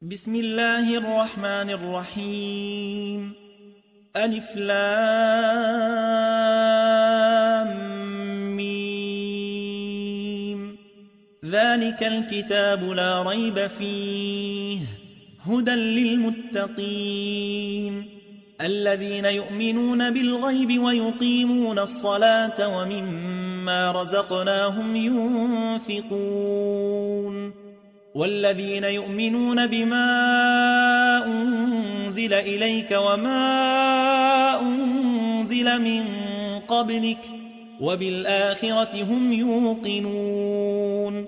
بسم الله الرحمن الرحيم. ألف لام ميم. ذلك الكتاب لا ريب فيه هدى للمتقين الذين يؤمنون بالغيب ويقيمون الصلاة ومما رزقناهم ينفقون والذين يؤمنون بما أنزل إليك وما أنزل من قبلك وبالآخرة هم يوقنون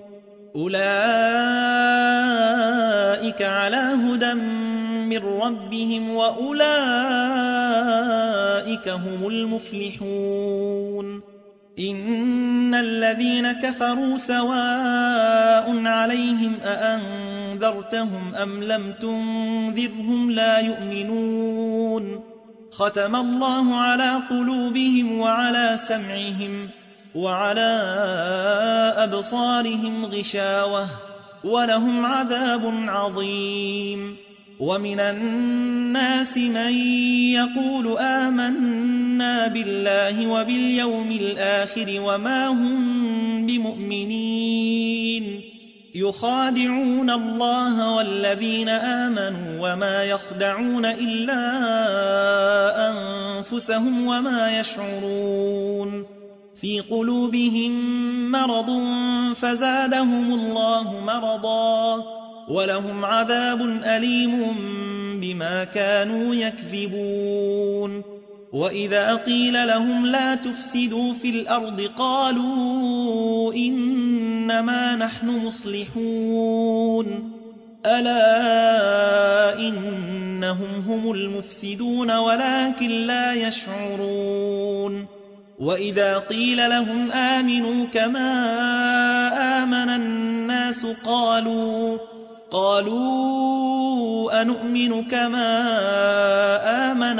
أولئك على هدى من ربهم وأولئك هم المفلحون إن الذين كفروا سواء عليهم أأنذرتهم أم لم تنذرهم لا يؤمنون ختم الله على قلوبهم وعلى سمعهم وعلى أبصارهم غشاوة ولهم عذاب عظيم ومن الناس من يقول آمنا بالله وباليوم الآخر وما هم بمؤمنين يخادعون الله والذين آمنوا وما يخدعون إلا أنفسهم وما يشعرون في قلوبهم مرض فزادهم الله مرضا ولهم عذاب أليم بما كانوا يكذبون وإذا قيل لهم لا تفسدوا في الأرض قالوا إنما نحن مصلحون ألا إنهم هم المفسدون ولكن لا يشعرون وإذا قيل لهم آمنوا كما آمن الناس قالوا أنؤمن كما آمن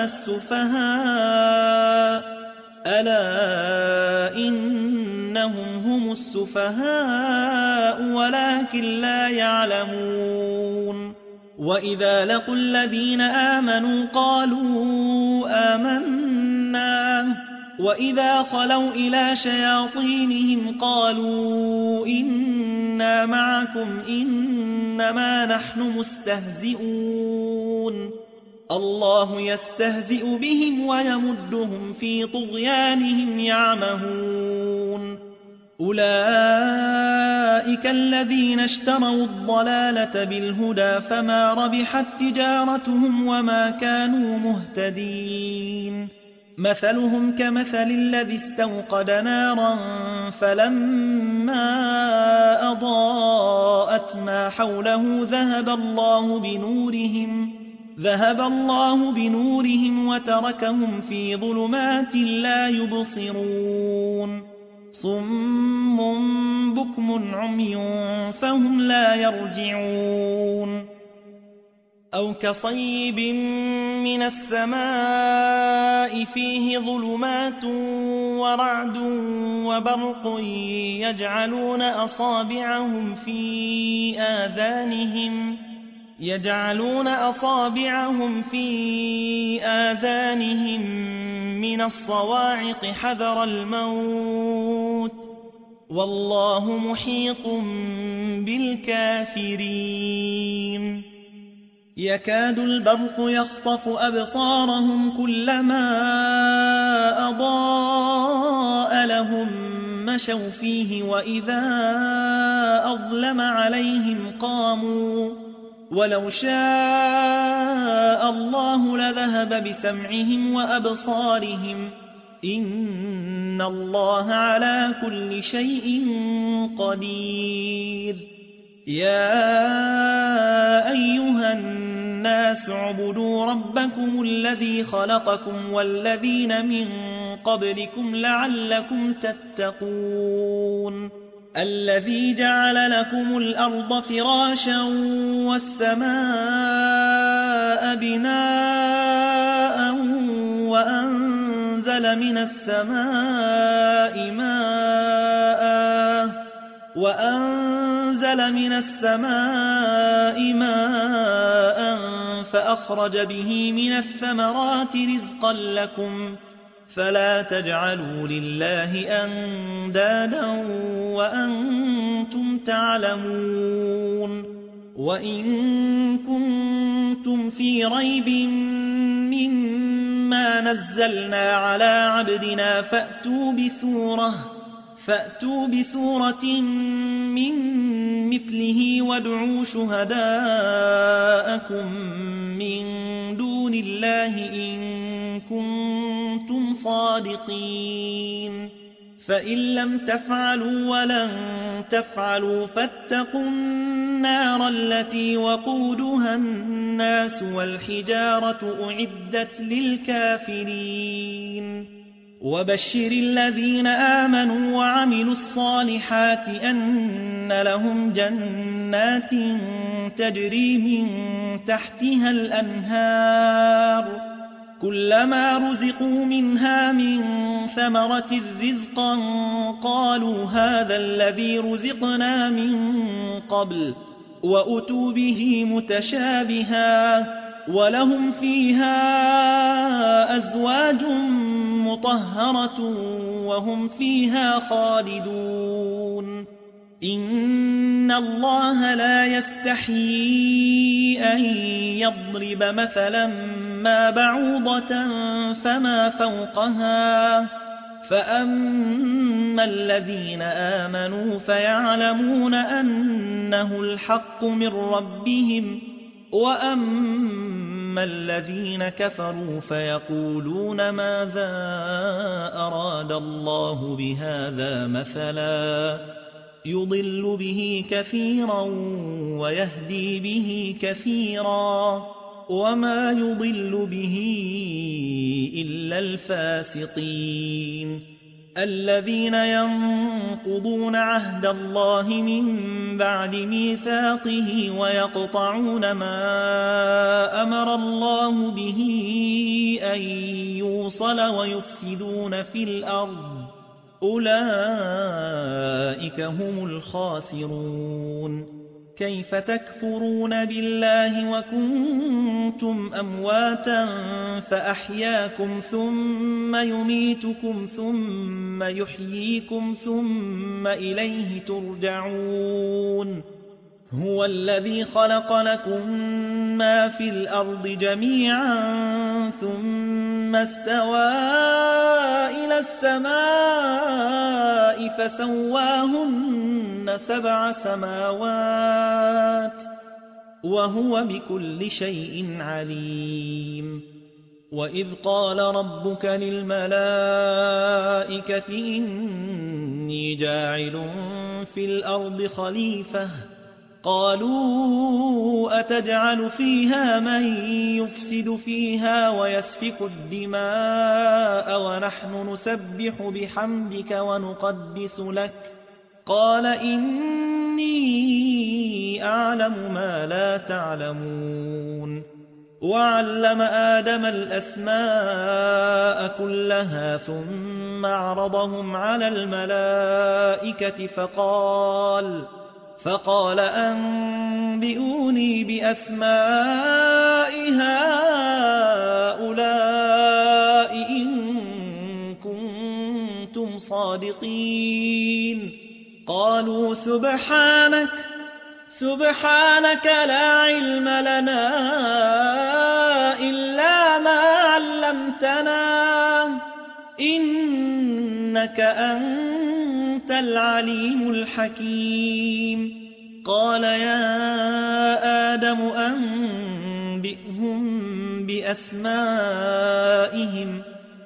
السفهاء ألا إنهم هم السفهاء ولكن لا يعلمون وإذا لقوا الذين آمنوا قالوا آمنا وإذا خلوا إلى شياطينهم قالوا إنا معكم إنما نحن مستهزئون الله يستهزئ بهم ويمدهم في طغيانهم يعمهون أولئك الذين اشتروا الضلالة بالهدى فما ربحت تجارتهم وما كانوا مهتدين مثلهم كمثل الذي استوقد نارا فلما أضاءت ما حوله ذهب الله بنورهم وتركهم في ظلمات لا يبصرون صم بكم عمي فهم لا يرجعون أو كصيب من السماء فيه ظلمات ورعد وبرق يجعلون أصابعهم في آذانهم من الصواعق حذر الموت والله محيط بالكافرين يكاد البرق يخطف أبصارهم كلما أضاء لهم مشوا فيه وإذا أظلم عليهم قاموا ولو شاء الله لذهب بسمعهم وأبصارهم إن الله على كل شيء قدير يا أيها الناس اعبدوا ربكم الذي خلقكم والذين من قبلكم لعلكم تتقون الذي جعل لكم الأرض فراشا والسماء بناء وأنزل من السماء ماء وأنزل من السماء ماء فأخرج به من الثمرات رزقا لكم فلا تجعلوا لله أندادا وأنتم تعلمون وإن كنتم في ريب مما نزلنا على عبدنا فأتوا بسورة من مثله وادعوا شهداءكم من دون الله إن كنتم صادقين فإن لم تفعلوا ولن تفعلوا فاتقوا النار التي وقودها الناس والحجارة أعدت للكافرين وبشر الذين آمنوا وعملوا الصالحات أن لهم جنات تجري من تحتها الأنهار كلما رزقوا منها من ثمرة رزقا قالوا هذا الذي رزقنا من قبل وأتوا به متشابها ولهم فيها أزواج مطهرة وهم فيها خالدون إن الله لا يستحيي أن يضرب مثلا ما بعوضة فما فوقها فأما الذين آمنوا فيعلمون أنه الحق من ربهم وأما الذين كفروا فيقولون ماذا أراد الله بهذا مثلا يضل به كثيرا ويهدي به كثيرا وما يضل به إلا الفاسقين الذين ينقضون عهد الله من بعد ميثاقه ويقطعون ما أمر الله به أن يوصل ويفسدون في الأرض أولئك هم الخاسرون كيف تكفرون بالله وكنتم أمواتا فأحياكم ثم يميتكم ثم يحييكم ثم إليه ترجعون هو الذي خلق لكم ما في الأرض جميعا ثم استوى إلى السماء فسواهن 7 سماوات وهو بكل شيء عليم وإذ قال ربك للملائكة إني جاعل في الأرض خليفة قالوا أتجعل فيها من يفسد فيها ويسفك الدماء ونحن نسبح بحمدك ونقدس لك قال إني أعلم ما لا تعلمون وعلم آدم الأسماء كلها ثم عرضهم على الملائكة فقال أنبئوني بأسماء هؤلاء إن كنتم صادقين قالوا سبحانك لا علم لنا إلا ما علمتنا إنك أنت العليم الحكيم قال يا آدم أنبئهم بأسمائهم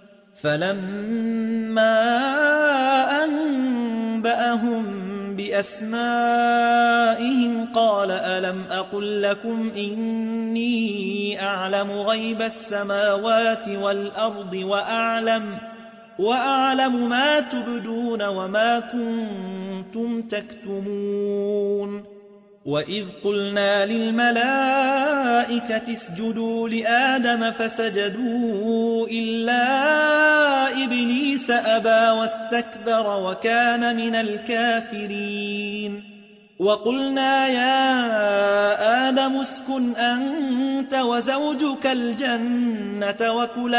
فلما أنبأهم بأسمائهم قال ألم أقل لكم إني أعلم غيب السماوات والأرض وأعلم ما تبدون وما كنتم تكتمون وإذ قلنا للملائكة اسجدوا لآدم فسجدوا إلا إبليس أبى واستكبر وكان من الكافرين وقلنا يا آدم اسكن أنت وزوجك الجنة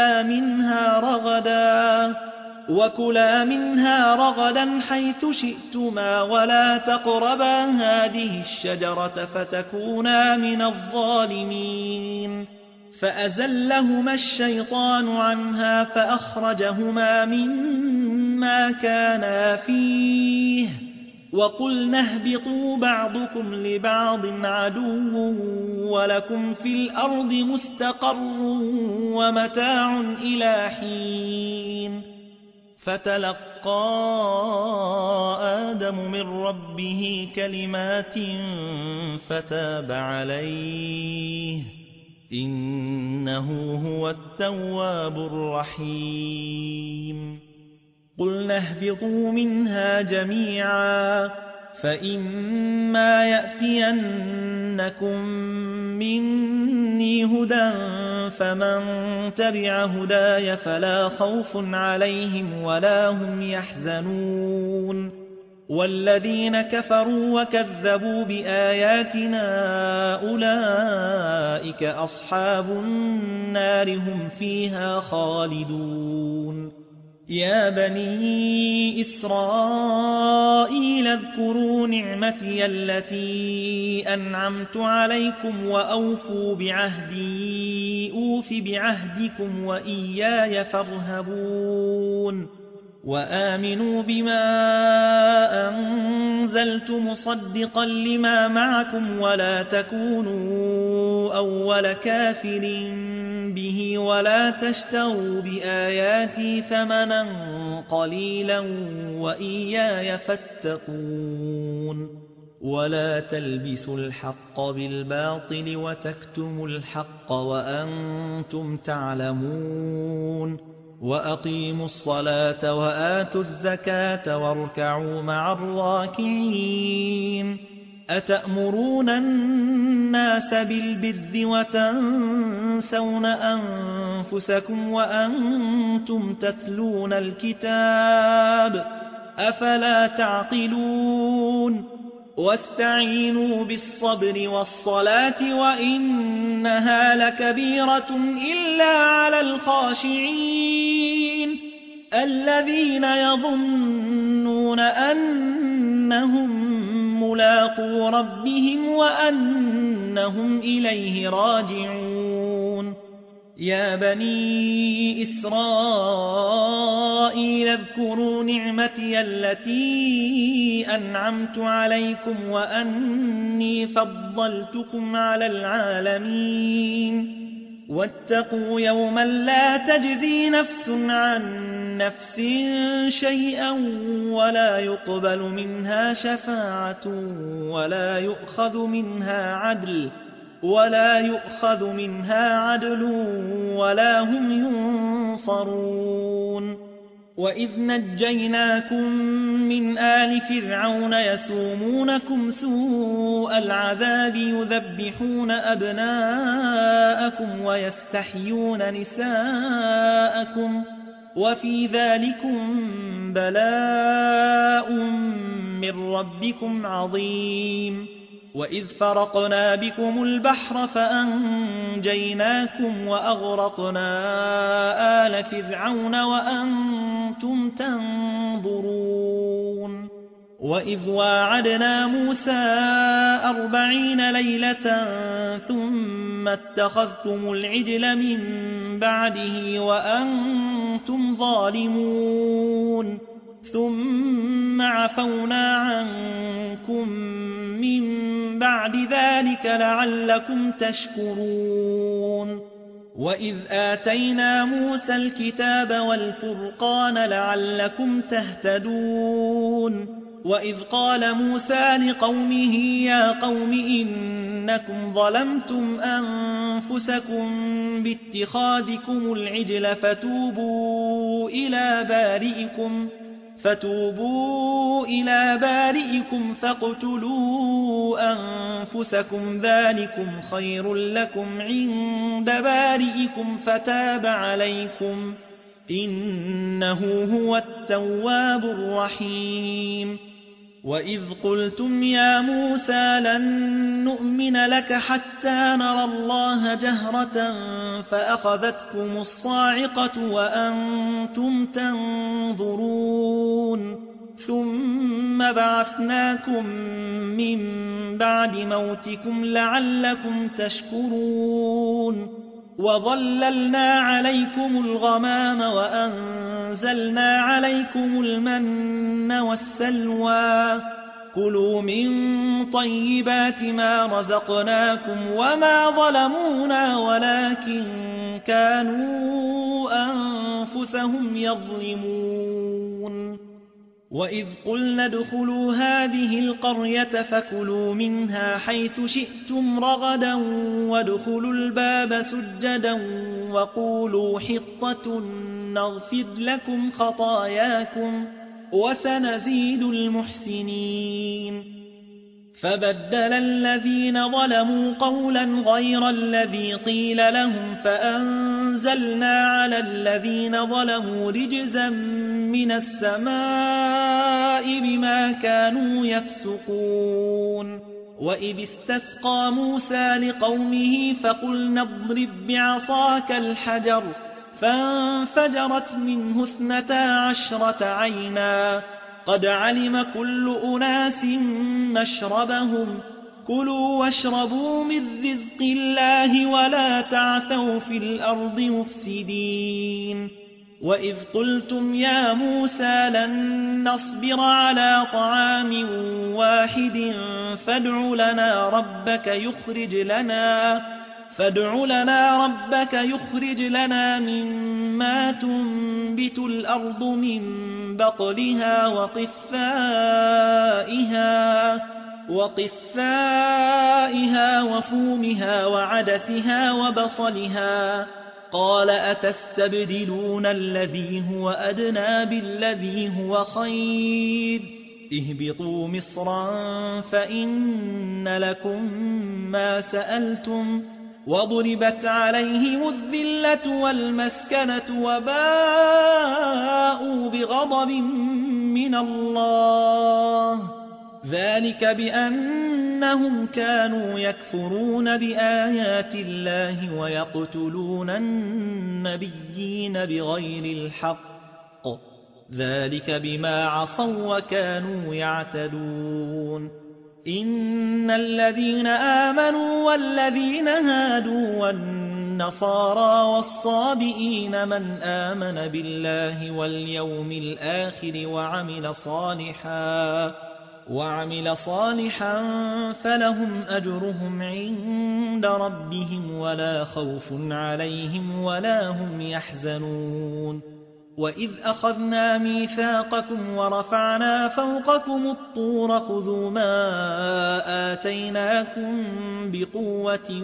وكلا منها رغدا حيث شئتما ولا تقربا هذه الشجرة فتكونا من الظالمين فأزلهما الشيطان عنها فأخرجهما مما كانا فيه وقلنا اهبطوا بعضكم لبعض عدو ولكم في الأرض مستقر ومتاع إلى حين فتلقى آدم من ربه كلمات فتاب عليه إنه هو التواب الرحيم قلنا اهبطوا منها جميعا فإما يأتينكم مني هدى فمن تبع هداي فلا خوف عليهم ولا هم يحزنون والذين كفروا وكذبوا بآياتنا أولئك أصحاب النار هم فيها خالدون يا بني إسرائيل اذكروا نعمتي التي أنعمت عليكم وأوفوا بعهدي أوف بعهدكم وإياي فارهبون وآمنوا بما أنزلت مصدقا لما معكم ولا تكونوا أول كافر به ولا تشتروا بآياتي ثمنا قليلا وإياي فاتقون ولا تلبسوا الحق بالباطل وتكتموا الحق وأنتم تعلمون وأقيموا الصلاة وآتوا الزكاة واركعوا مع الراكعين أتأمرون الناس بالبر وتنسون أنفسكم وأنتم تتلون الكتاب أفلا تعقلون واستعينوا بالصبر والصلاة وإنها لكبيرة إلا على الخاشعين الذين يظنون أنهم ملاقو ربهم وأنهم إليه راجعون يا بني إسرائيل اذكروا نعمتي التي أنعمت عليكم وأني فضلتكم على العالمين واتقوا يوما لا تجزي نفس عن نفس شيئا ولا يقبل منها شفاعة ولا يؤخذ منها عدل ولا هم ينصرون وإذ نجيناكم من آل فرعون يسومونكم سوء العذاب يذبحون أبناءكم ويستحيون نساءكم وفي ذلكم بلاء من ربكم عظيم وإذ فرقنا بكم البحر فأنجيناكم وأغرقنا آل فرعون وأنتم تنظرون وإذ واعدنا موسى 40 ليلة ثم اتخذتم العجل من بعده وأنتم ظالمون ثم عفونا عنكم من بعد ذلك لعلكم تشكرون وإذ آتينا موسى الكتاب والفرقان لعلكم تهتدون وإذ قال موسى لقومه يا قوم إنكم ظلمتم أنفسكم باتخاذكم العجل فتوبوا إلى بارئكم فاقتلوا أنفسكم ذلكم خير لكم عند بارئكم فتاب عليكم إنه هو التواب الرحيم وإذ قلتم يا موسى لن نؤمن لك حتى نرى الله جهرة فأخذتكم الصاعقة وأنتم تنظرون ثم بعثناكم من بعد موتكم لعلكم تشكرون وظللنا عليكم الغمام وأنزلنا عليكم المن والسلوى كلوا من طيبات ما رزقناكم وما ظلمونا ولكن كانوا أنفسهم يظلمون وإذ قلنا ادخلوا هذه القرية فكلوا منها حيث شئتم رغدا وادخلوا الباب سجدا وقولوا حطة نغفر لكم خطاياكم وسنزيد المحسنين فبدل الذين ظلموا قولا غير الذي قيل لهم فأنزلنا على الذين ظلموا رجزا من السماء بما كانوا يفسقون وإذ استسقى موسى لقومه فقلنا اضرب بعصاك الحجر فانفجرت منه 12 عينا قد علم كل أناس مشربهم كلوا واشربوا من رزق الله ولا تعثوا في الأرض مفسدين وإذ قلتم يا موسى لن نصبر على طعام واحد فادع لنا ربك يخرج لنا مما تنبت الأرض من بقلها وقثائها وفومها وعدسها وبصلها قال أتستبدلون الذي هو أدنى بالذي هو خير اهبطوا مصرا فإن لكم ما سألتم وضربت عليهم الذلة والمسكنة وباءوا بغضب من الله ذلك بأنهم كانوا يكفرون بآيات الله ويقتلون النبيين بغير الحق ذلك بما عصوا وكانوا يعتدون إن الذين آمنوا والذين هادوا والنصارى والصابئين من آمن بالله واليوم الآخر وعمل صالحا فلهم أجرهم عند ربهم ولا خوف عليهم ولا هم يحزنون وإذ أخذنا ميثاقكم ورفعنا فوقكم الطور خذوا ما آتيناكم بقوة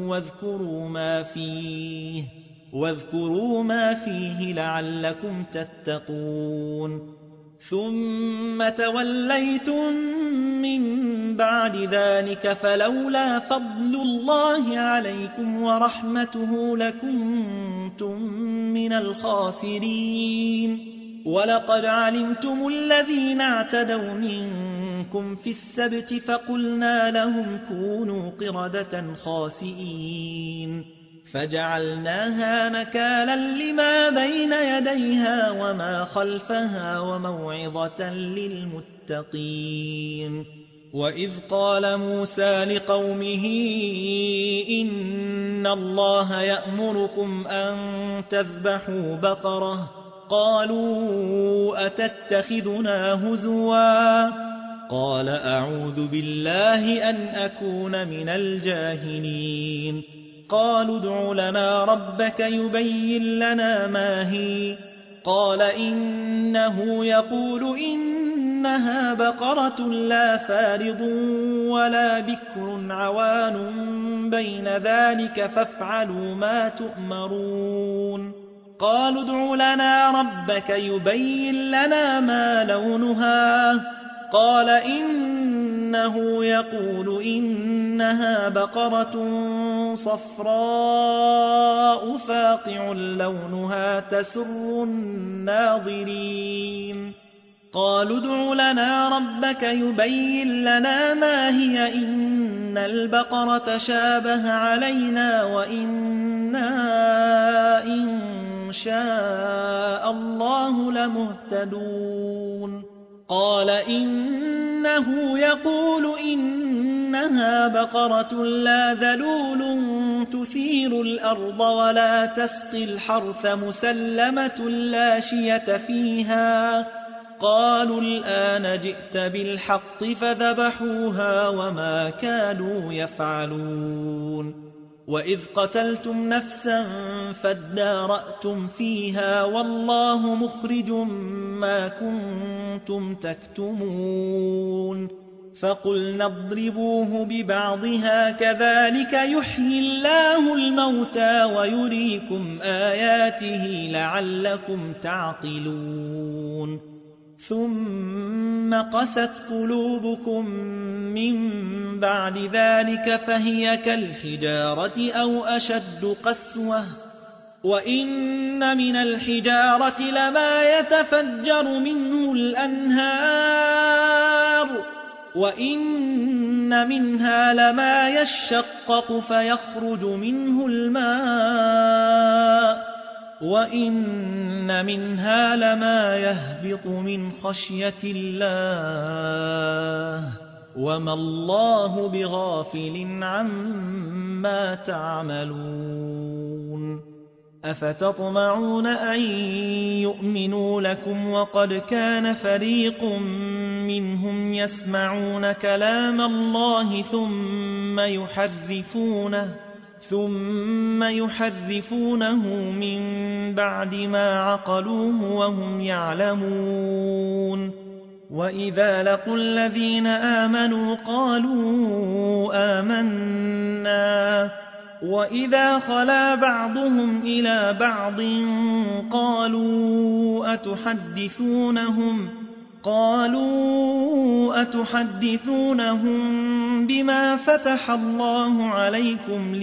واذكروا ما فيه لعلكم تتقون ثم توليتم من بعد ذلك فلولا فضل الله عليكم ورحمته لكنتم من الخاسرين ولقد علمتم الذين اعتدوا منكم في السبت فقلنا لهم كونوا قردة خاسئين فجعلناها نكالا لما بين يديها وما خلفها وموعظة للمتقين وإذ قال موسى لقومه إن الله يأمركم أن تذبحوا بقرة قالوا أتتخذنا هزوا قال أعوذ بالله أن أكون من الجاهلين قالوا ادع لنا ربك يبين لنا ما هي قال إنه يقول إنها بقرة لا فارض ولا بكر عوان بين ذلك فافعلوا ما تؤمرون قالوا ادع لنا ربك يبين لنا ما لونها قال إنه يقول إنها بقرة صفراء فاقع لونها تسر الناظرين قالوا ادع لنا ربك يبين لنا ما هي إن البقرة شابه علينا وإنا إن شاء الله لمهتدون قال إنه يقول إنها بقرة لا ذلول تثير الأرض ولا تسقي الحرث مسلمة لا شية فيها قالوا الآن جئت بالحق فذبحوها وما كانوا يفعلون وإذ قتلتم نفسا فادارأتم فيها والله مخرج ما كنتم تكتمون فقلنا اضربوه ببعضها كذلك يحيي الله الموتى ويريكم آياته لعلكم تعقلون ثم قست قلوبكم من بعد ذلك فهي كالحجارة أو أشد قسوة وإن من الحجارة لما يتفجر منه الأنهار وإن منها لما يشقق فيخرج منه الماء وإن منها لما يهبط من خشية الله وما الله بغافل عما تعملون أفتطمعون أن يؤمنوا لكم وقد كان فريق منهم يسمعون كلام الله ثم يحرفونه من بعد ما عقلوه وهم يعلمون وإذا لقوا الذين آمنوا قالوا آمنا وإذا خلا بعضهم إلى بعض قالوا أتحدثونهم بما فتح الله عليكم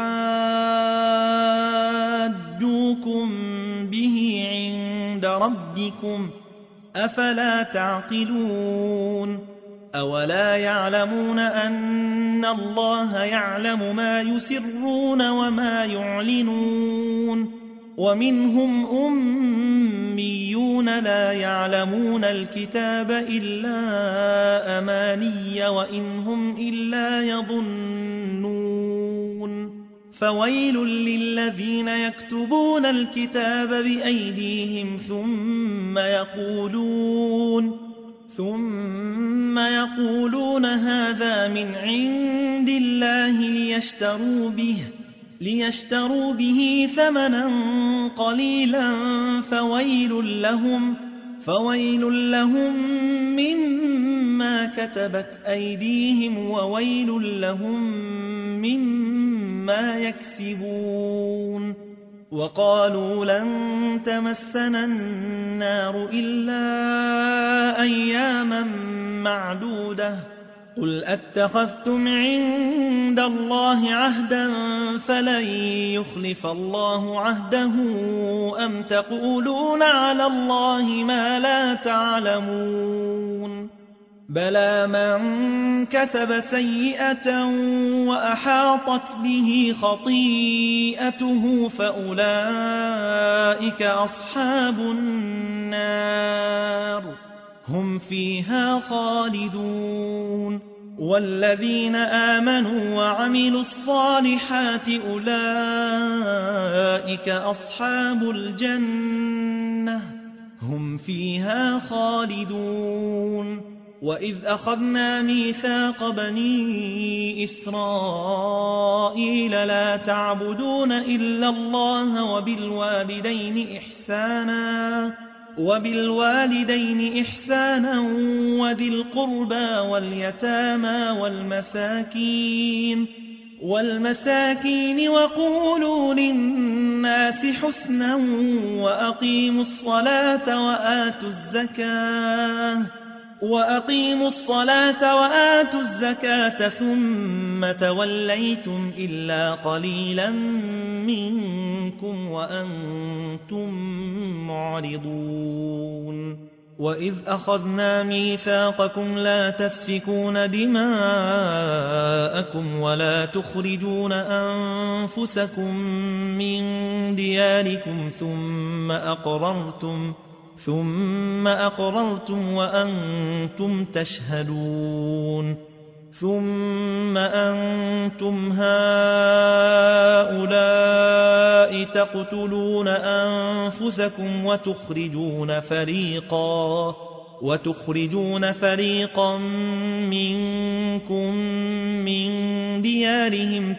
ليحاجوكم به عند ربكم أفلا تعقلون أولا يعلمون أن الله يعلم ما يسرون وما يعلنون ومنهم أميون لا يعلمون الكتاب إلا أماني وإن هم إلا يظنون فويل للذين يكتبون الكتاب بأيديهم ثم يقولون هذا من عند الله ليشتروا به ثمنا قليلا فويل لهم مما كتبت أيديهم وويل لهم مما يكسبون وقالوا لن تمسنا النار إلا أياما معدودة قل أتخذتم عند الله عهدا فلن يخلف الله عهده أم تقولون على الله ما لا تعلمون بلى من كسب سيئة وأحاطت به خطيئته فأولئك أصحاب النار هم فيها خالدون والذين آمنوا وعملوا الصالحات أولئك أصحاب الجنة هم فيها خالدون وإذ أخذنا ميثاق بني إسرائيل لا تعبدون إلا الله وبالوالدين إحسانا وذي القربى واليتامى والمساكين والمساكين وقولوا للناس حسنا وأقيموا الصلاة وآتوا الزكاة ثم توليتم إلا قليلا منكم وأنتم معرضون وإذ أخذنا ميثاقكم لا تسفكون دماءكم ولا تخرجون أنفسكم من دياركم ثم أقررتم وأنتم تشهدون ثم أنتم هؤلاء تقتلون أنفسكم وتخرجون فريقا منكم من ديارهم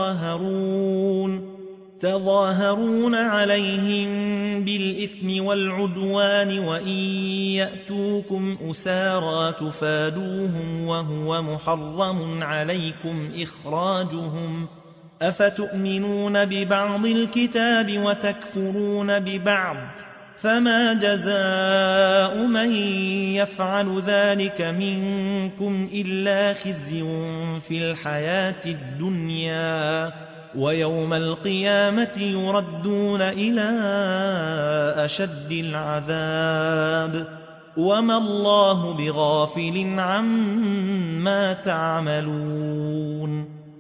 تظاهرون عليهم بالإثم والعدوان وإن يأتوكم أسارى تفادوهم وهو محرم عليكم إخراجهم أفتؤمنون ببعض الكتاب وتكفرون ببعض فما جزاء من يفعل ذلك منكم إلا خزي في الحياة الدنيا ويوم القيامة يردون إلى أشد العذاب وما الله بغافل عما تعملون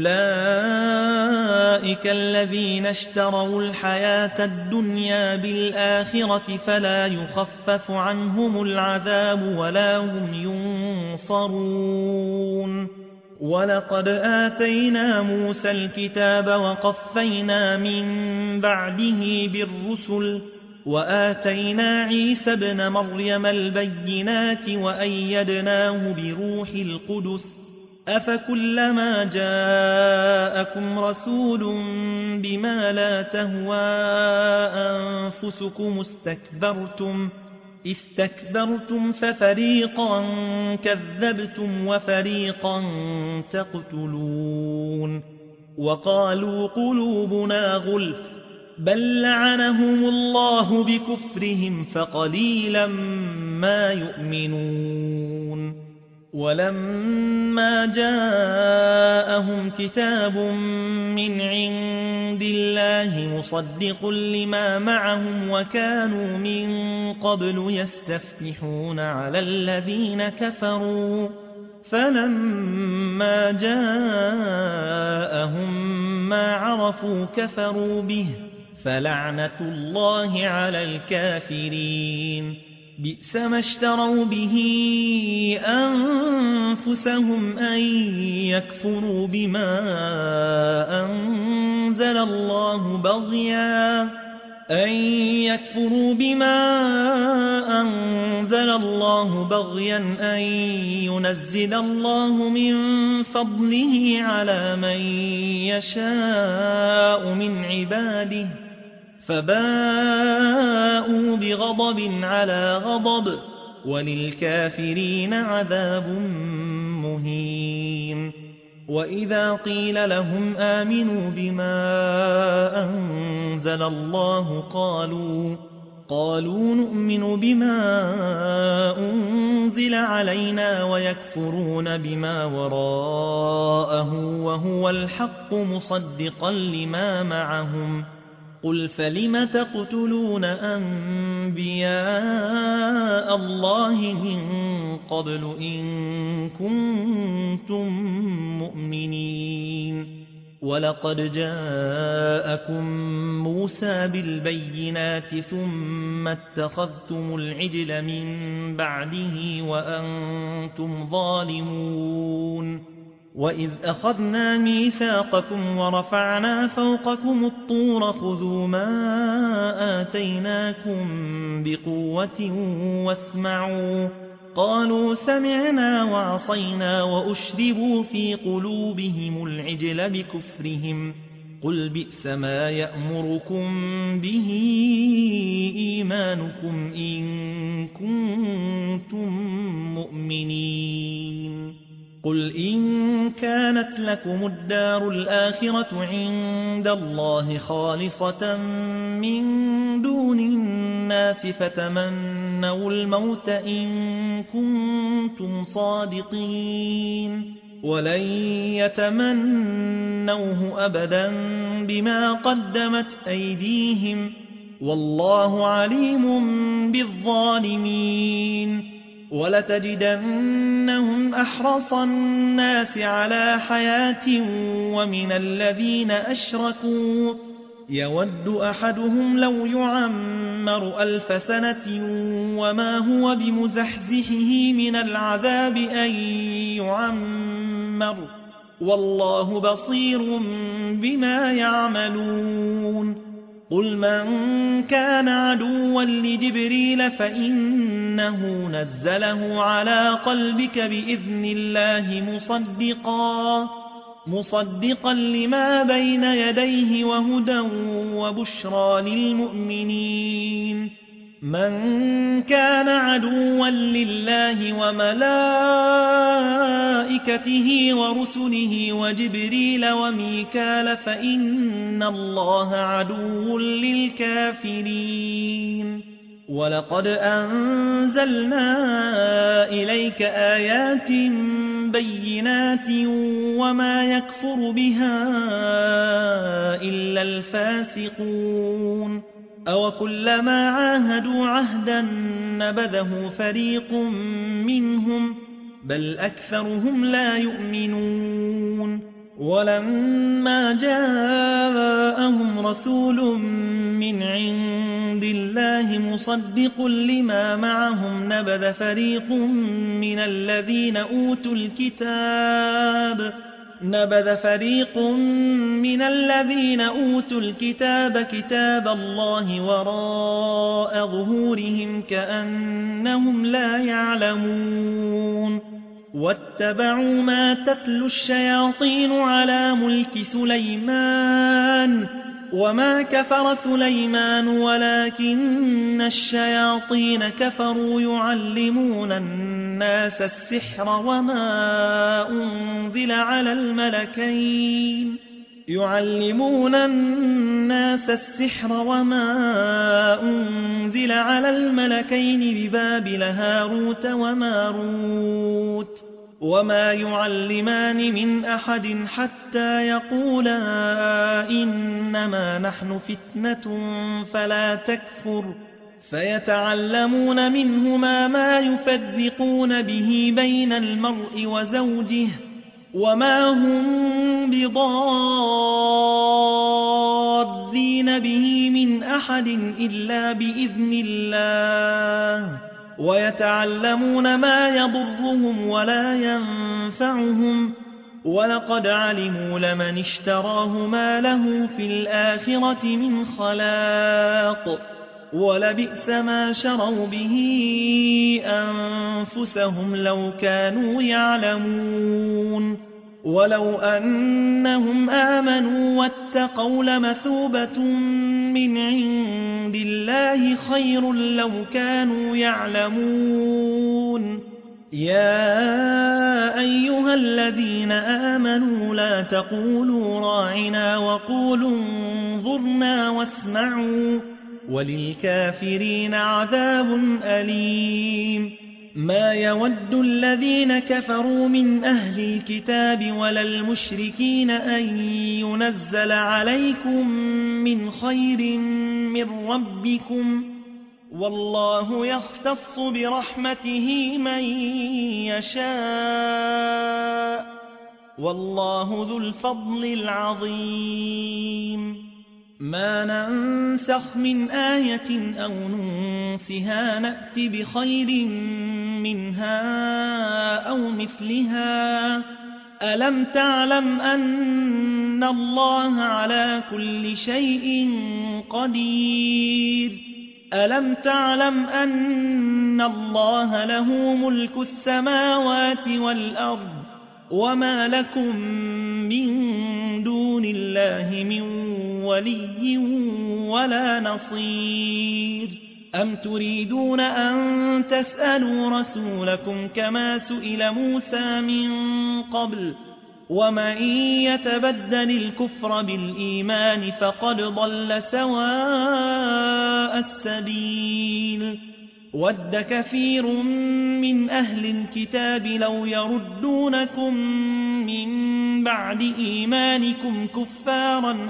أولئك الذين اشتروا الحياة الدنيا بالآخرة فلا يخفف عنهم العذاب ولا هم ينصرون ولقد آتينا موسى الكتاب وقفينا من بعده بالرسل وآتينا عيسى ابن مريم البينات وأيدناه بروح القدس أفكلما جاءكم رسول بما لا تهوى أنفسكم استكبرتم ففريقا كذبتم وفريقا تقتلون وقالوا قلوبنا غلف بل لعنهم الله بكفرهم فقليلا ما يؤمنون ولما جاءهم كتاب من عند الله مصدق لما معهم وكانوا من قبل يستفتحون على الذين كفروا فلما جاءهم ما عرفوا كفروا به فلعنة الله على الكافرين بئس ما اشتروا به أنفسهم أن يكفروا بما أنزل الله بغيا أن ينزل الله من فضله على من يشاء من عباده فباءوا بغضب على غضب وللكافرين عذاب مهين وإذا قيل لهم آمنوا بما أنزل الله قالوا نؤمن بما أنزل علينا ويكفرون بما وراءه وهو الحق مصدقا لما معهم قل فلم تقتلون أنبياء الله من قبل إن كنتم مؤمنين ولقد جاءكم موسى بالبينات ثم اتخذتم العجل من بعده وأنتم ظالمون وإذ أخذنا ميثاقكم ورفعنا فوقكم الطور خذوا ما آتيناكم بقوة واسمعوا قالوا سمعنا وعصينا وأشربوا في قلوبهم العجل بكفرهم قل بئس ما يأمركم به إيمانكم إن كنتم مؤمنين قل إن كانت لكم الدار الآخرة عند الله خالصة من دون الناس فتمنوا الموت إن كنتم صادقين ولن يتمنوه أبدا بما قدمت أيديهم والله عليم بالظالمين ولتجدنهم أحرص الناس على حياة ومن الذين أشركوا يود أحدهم لو يعمر 1000 سنة وما هو بمزحزحه من العذاب أن يعمر والله بصير بما يعملون قل من كان عدوا لجبريل فإنه نزله على قلبك بإذن الله مصدقا لما بين يديه وهدى وبشرى للمؤمنين من كان عدوا لله وملائكته ورسله وجبريل وميكال فإن الله عدو للكافرين ولقد أنزلنا إليك آيات بينات وما يكفر بها إلا الفاسقون أو كلما عاهدوا عهدا نبذه فريق منهم بل أكثرهم لا يؤمنون ولما جاءهم رسول من عند الله مصدق لما معهم نبذ فريق من الذين أوتوا الكتاب كتاب الله وراء ظهورهم كأنهم لا يعلمون واتبعوا ما تتلو الشياطين على ملك سليمان وما كفر سليمان ولكن الشياطين كفروا يعلمون الناس السحر وما أنزل على الملكين ببابل هاروت وماروت وما يعلمان من أحد حتى يقولا إنما نحن فتنة فلا تكفر فيتعلمون منهما ما يفرقون به بين المرء وزوجه وما هم بضارين به من أحد إلا بإذن الله ويتعلمون ما يضرهم ولا ينفعهم ولقد علموا لمن اشتراه ما له في الآخرة من خلاق ولبئس ما شروا به أنفسهم لو كانوا يعلمون ولو أنهم آمنوا واتقوا لمثوبة من عند الله خير لو كانوا يعلمون يا أيها الذين آمنوا لا تقولوا راعنا وقولوا انظرنا واسمعوا وللكافرين عذاب أليم ما يود الذين كفروا من أهل الكتاب ولا المشركين أن ينزل عليكم من خير من ربكم والله يختص برحمته من يشاء والله ذو الفضل العظيم ما ننسخ من آية أو ننسها نأت بخير منها أو مثلها ألم تعلم أن الله على كل شيء قدير ألم تعلم أن الله له ملك السماوات والأرض وما لكم من دون الله من ولي ولا نصير أم تريدون أن تسألوا رسولكم كما سئل موسى من قبل ومن يتبدل الكفر بالإيمان فقد ضل سواء السبيل ود كثير من أهل الكتاب لو يردونكم من بعد إيمانكم كفارا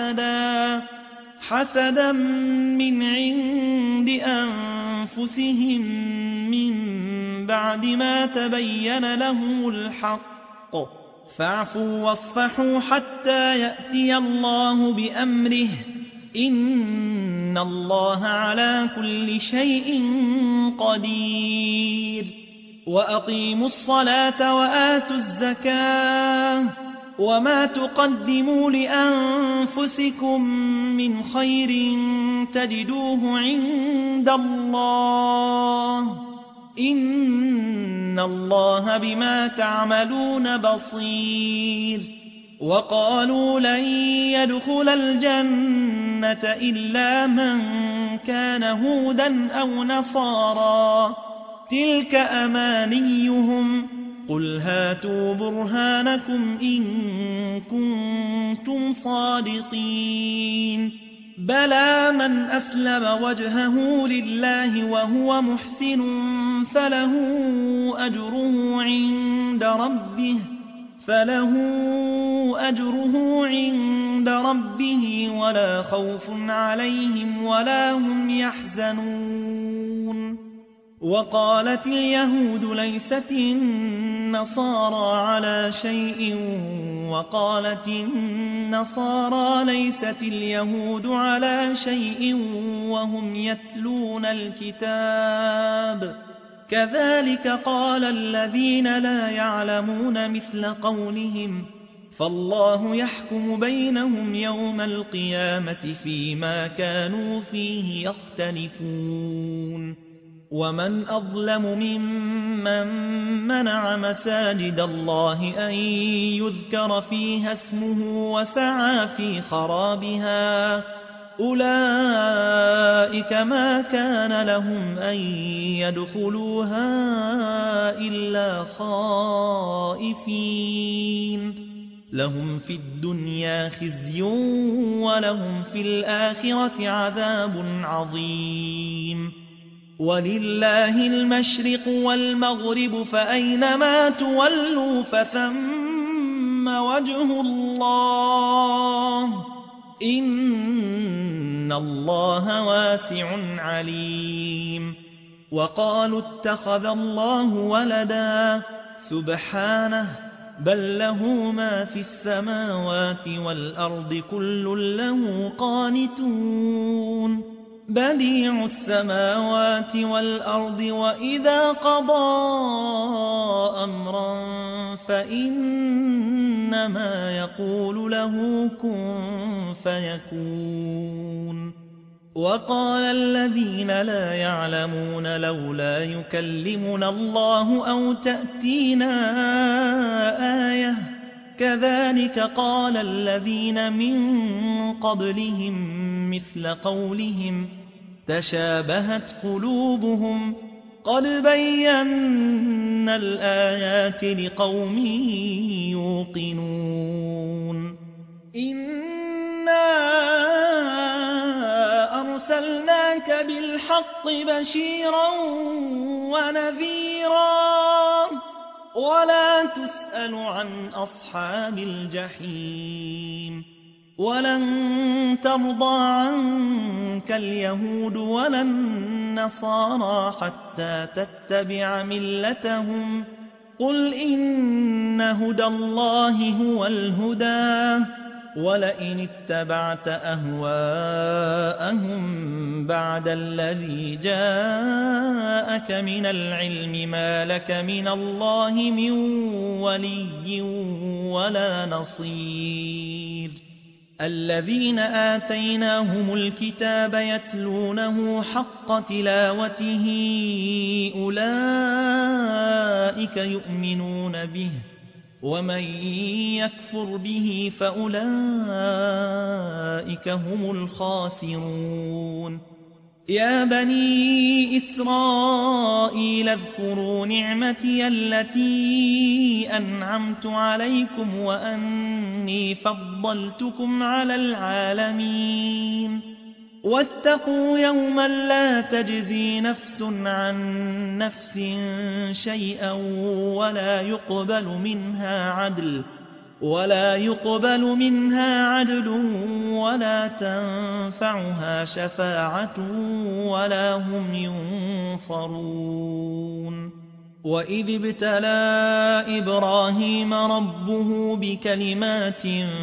حسدا من عند أنفسهم من بعد ما تبين لهم الحق فاعفوا واصفحوا حتى يأتي الله بأمره إن الله على كل شيء قدير وأقيموا الصلاة وآتوا الزكاة وما تقدموا لأنفسكم من خير تجدوه عند الله إن الله بما تعملون بصير وقالوا لن يدخل الجنة إلا من كان هودا أو نصارى تلك أمانيهم قل هاتوا برهانكم إن كنتم صادقين بلى من أسلم وجهه لله وهو محسن فله أجره عند ربه ولا خوف عليهم ولا هم يحزنون وقالت اليهود ليست النصارى على شيء وقالت النصارى ليست اليهود على شيء وهم يتلون الكتاب كذلك قال الذين لا يعلمون مثل قولهم فالله يحكم بينهم يوم القيامة فيما كانوا فيه يختلفون ومن أظلم ممن منع مساجد الله أن يذكر فيها اسمه وسعى في خرابها أولئك ما كان لهم أن يدخلوها إلا خائفين لهم في الدنيا خزي ولهم في الآخرة عذاب عظيم ولله المشرق والمغرب فأينما تولوا فثم وجه الله إن الله واسع عليم وقالوا اتخذ الله ولدا سبحانه بل له ما في السماوات والأرض كل له قانتون بديع السماوات والأرض وإذا قضى أمرا فإنما يقول له كن فيكون وقال الذين لا يعلمون لولا يكلمنا الله أو تأتينا آية كذلك قال الذين من قبلهم مثل قولهم تشابهت قلوبهم قد بينا الآيات لقوم يوقنون إنا أرسلناك بالحق بشيرا ونذيرا ولا تسأل عن أصحاب الجحيم ولن ترضى عنك اليهود ولا النصارى حتى تتبع ملتهم قل إن هدى الله هو الهدى ولئن اتبعت أهواءهم بعد الذي جاءك من العلم ما لك من الله من ولي ولا نصير الذين آتيناهم الكتاب يتلونه حق تلاوته أولئك يؤمنون به ومن يكفر به فأولئك هم الخاسرون يا بني إسرائيل اذكروا نعمتي التي أنعمت عليكم وأني فضلتكم على العالمين واتقوا يوما لا تجزي نفس عن نفس شيئا ولا يقبل منها عدل ولا تنفعها شفاعة ولا هم ينصرون وإذ ابتلى إبراهيم ربه بكلمات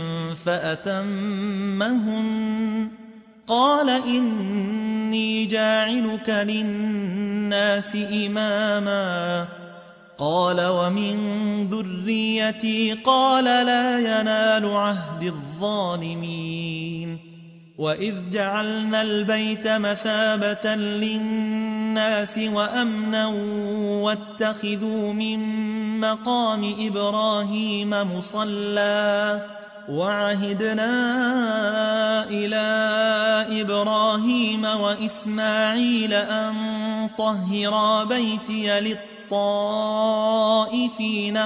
فأتمهن قال إني جاعلك للناس إماما قال ومن ذريتي قال لا ينال عهد الظالمين وإذ جعلنا البيت مثابة للناس وأمنا واتخذوا من مقام إبراهيم مصلى وعهدنا إلى إبراهيم وإسماعيل أن طهرا بيتي للطائفين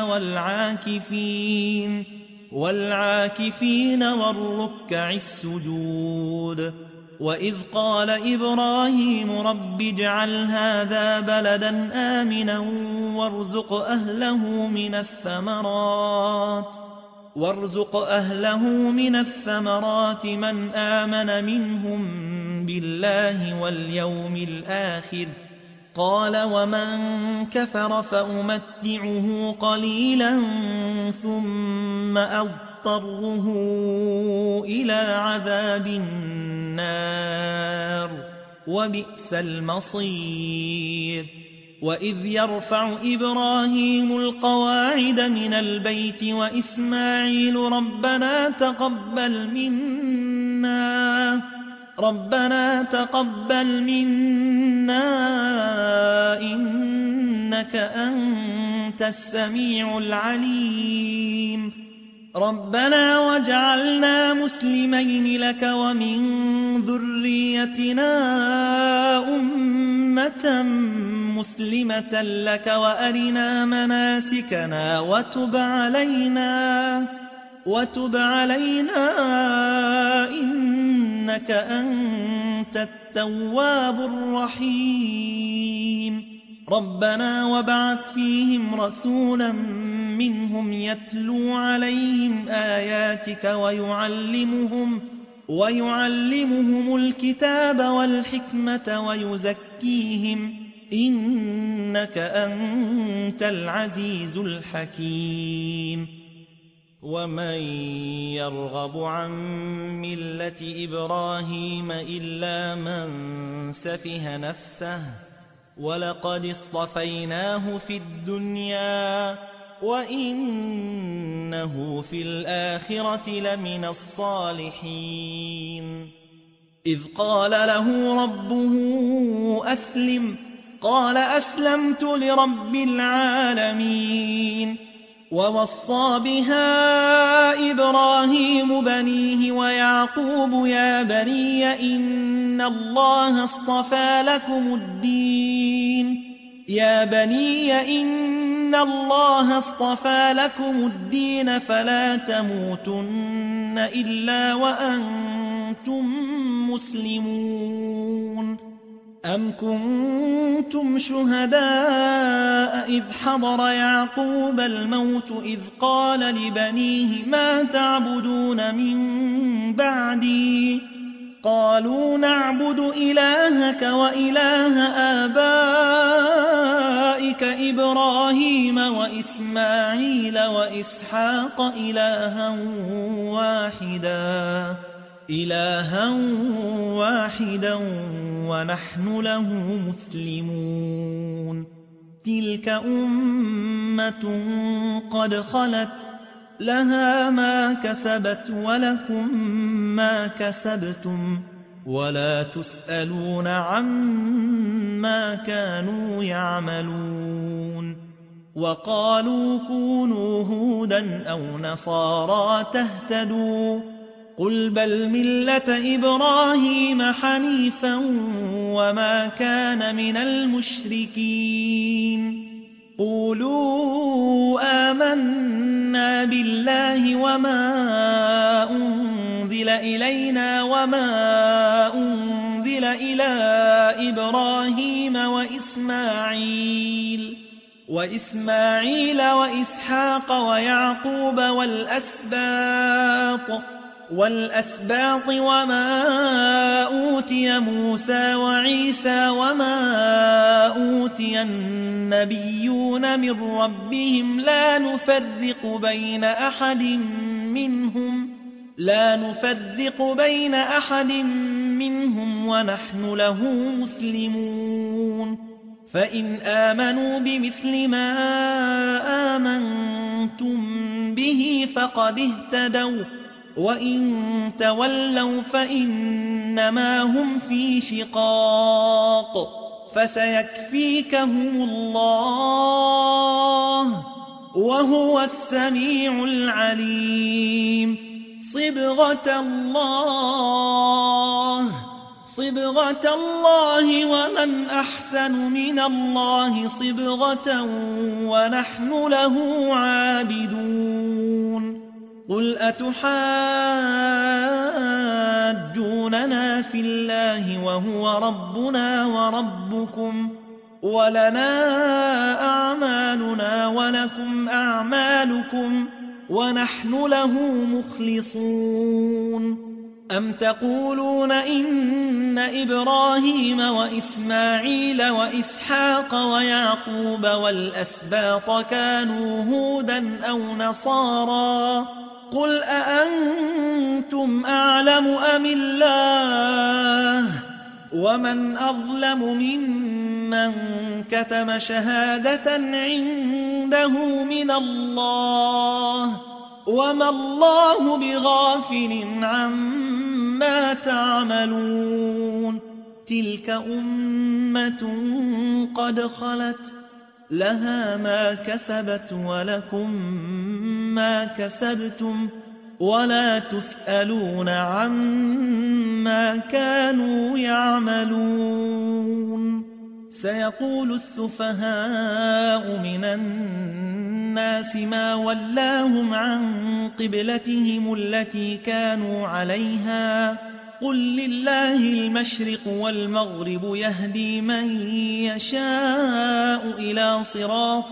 والعاكفين والركع السجود وإذ قال إبراهيم رب اجعل هذا بلدا آمنا وارزق أهله من الثمرات من آمن منهم بالله واليوم الآخر قال ومن كفر فأمتعه قليلا ثم أضطره إلى عذاب النار وبئس المصير وإذ يرفع إبراهيم القواعد من البيت وإسماعيل ربنا تقبل منا إنك أنت السميع العليم ربنا واجعلنا مسلمين لك ومن ذريتنا أمة مسلمة لك وأرنا مناسكنا وتب علينا إنك أنت التواب الرحيم ربنا وابعث فيهم رسولا منهم يتلو عليهم آياتك ويعلمهم الكتاب والحكمة ويزكيهم إنك أنت العزيز الحكيم ومن يرغب عن ملة إبراهيم إلا من سفه نفسه ولقد اصطفيناه في الدنيا وإنه في الآخرة لمن الصالحين إذ قال له ربه أسلم قال أسلمت لرب العالمين ووصى بها إبراهيم بنيه ويعقوب يا بني إن الله اصطفى لكم الدين فلا تموتن إلا وأنتم مسلمون أم كنتم شهداء إذ حضر يعقوب الموت إذ قال لبنيه ما تعبدون من بعدي قالوا نعبد إلهك وإله آبائك إبراهيم وإسماعيل وإسحاق إلها واحدا ونحن له مسلمون تلك أمة قد خلت لها ما كسبت ولكم ما كسبتم ولا تسألون عما كانوا يعملون وقالوا كونوا هودا أو نصارى تهتدوا قل بل ملة إبراهيم حنيفا وما كان من المشركين قولوا آمنا بالله وما أنزل إلينا وما أنزل إلى إبراهيم وإسماعيل وإسحاق ويعقوب والأسباط وما أوتي موسى وعيسى وما أوتي النبيون من ربهم لا نفرق بين أحد منهم ونحن له مسلمون فإن آمنوا بمثل ما آمنتم به فقد اهتدوا وإن تولوا فإنما هم في شقاق فسيكفيكهم الله وهو السميع العليم صبغة الله ومن أحسن من الله صبغة ونحن له عابدون قل أتحاجوننا في الله وهو ربنا وربكم ولنا أعمالنا ولكم أعمالكم ونحن له مخلصون أم تقولون إن إبراهيم وإسماعيل وإسحاق ويعقوب والأسباط كانوا هودا أو نصارى قل أأنتم أعلم أم الله ومن أظلم ممن كتم شهادة عنده من الله وما الله بغافل عما تعملون تلك أمة قد خلت لها ما كسبت ولكم ما كسبتم ولا تسألون عما كانوا يعملون سيقول السفهاء من الناس ما ولاهم عن قبلتهم التي كانوا عليها قل لله المشرق والمغرب يهدي من يشاء إلى صراط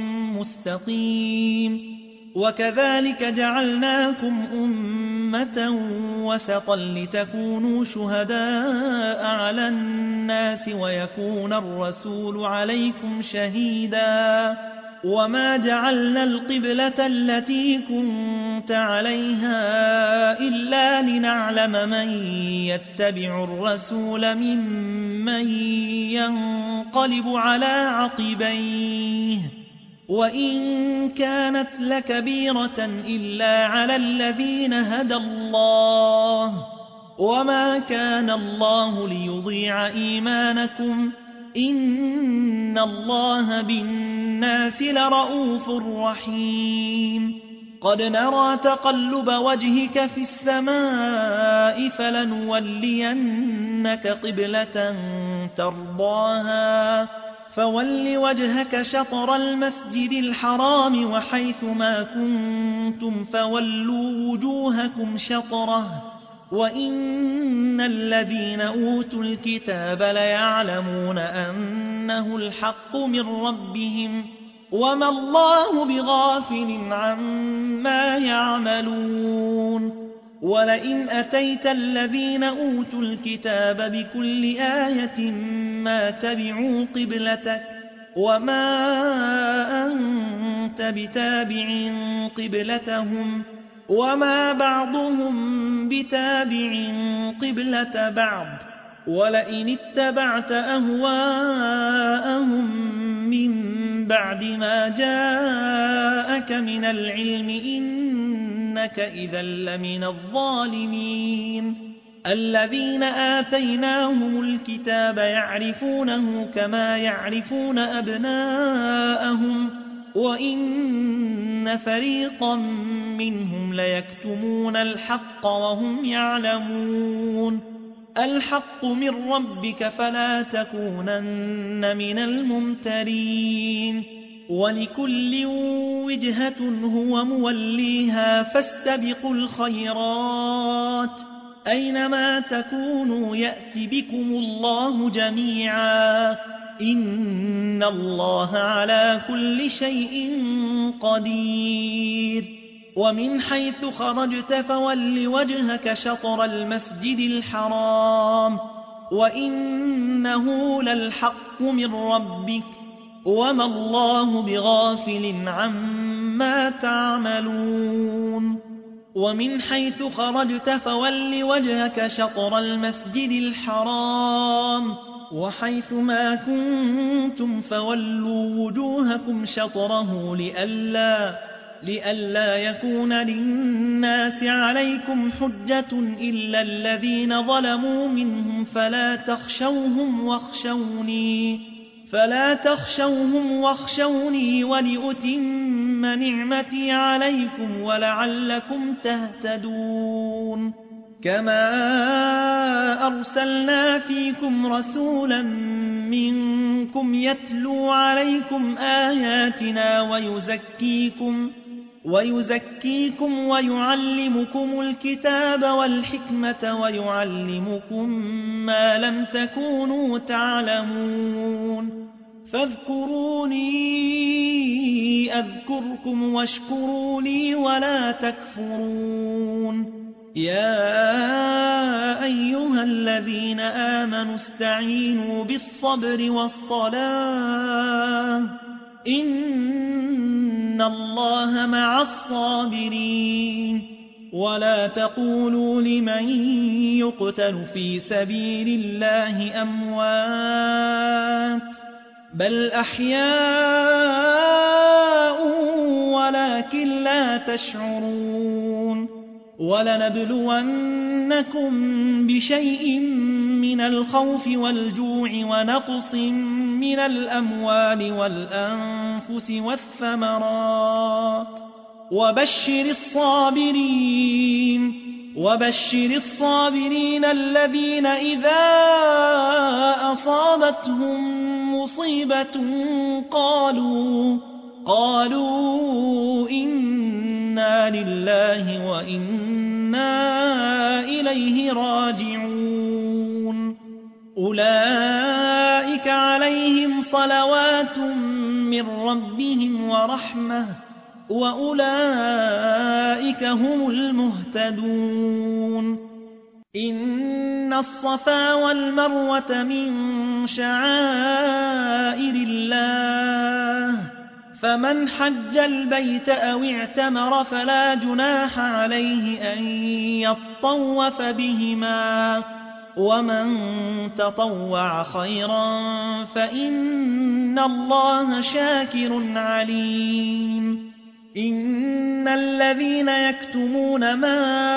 مستقيم وكذلك جعلناكم أمة وسطا لتكونوا شهداء على الناس ويكون الرسول عليكم شهيدا وما جعلنا القبلة التي كنت عليها إلا لنعلم من يتبع الرسول ممن ينقلب على عقبيه وإن كانت لكبيرة إلا على الذين هدى الله وما كان الله ليضيع إيمانكم إن الله بالناس لرؤوف رحيم قد نرى تقلب وجهك في السماء فلنولينك قبلة ترضاها فول وجهك شطر المسجد الحرام وحيث ما كنتم فولوا وجوهكم شطره وإن الذين أوتوا الكتاب ليعلمون أنه الحق من ربهم وما الله بغافل عما يعملون ولئن أتيت الذين أوتوا الكتاب بكل آية ما تبعوا قبلتك وما أنت بتابع قبلتهم وما بعضهم بتابع قبلة بعض ولئن اتبعت أهواءهم من بعد ما جاءك من العلم إنك إذا لمن الظالمين الذين آتيناهم الكتاب يعرفونه كما يعرفون أبناءهم وإن إن فريقا منهم ليكتمون الحق وهم يعلمون الحق من ربك فلا تكونن من الممترين ولكل وجهة هو موليها فاستبقوا الخيرات أينما تكونوا يأت بكم الله جميعا إن الله على كل شيء قدير ومن حيث خرجت فول وجهك شطر المسجد الحرام وإنه للحق من ربك وما الله بغافل عما تعملون ومن حيث خرجت فول وجهك شطر المسجد الحرام وحيث ما كنتم فولوا وجوهكم شطره لئلا يكون للناس عليكم حجة إلا الذين ظلموا منهم فلا تخشوهم واخشوني ولأتم نعمتي عليكم ولعلكم تهتدون كما أرسلنا فيكم رسولا منكم يتلو عليكم آياتنا ويزكيكم ويعلمكم الكتاب والحكمة ويعلمكم ما لم تكونوا تعلمون فاذكروني أذكركم واشكروا لي ولا تكفرون يا أيها الذين آمنوا استعينوا بالصبر والصلاة إن الله مع الصابرين ولا تقولوا لمن يقتل في سبيل الله أموات بل أحياء ولكن لا تشعرون ولنبلونكم بشيء من الخوف والجوع ونقص من الأموال والأنفس والثمرات وبشر الصابرين الذين إذا أصابتهم مصيبة قالوا إنا لله وإنا إليه راجعون أولئك عليهم صلوات من ربهم ورحمة وأولئك هم المهتدون إن الصفا والمروة من شعائر الله فمن حج البيت أو اعتمر فلا جناح عليه أن يطوف بهما ومن تطوع خيرا فإن الله شاكر عليم إن الذين يكتمون ما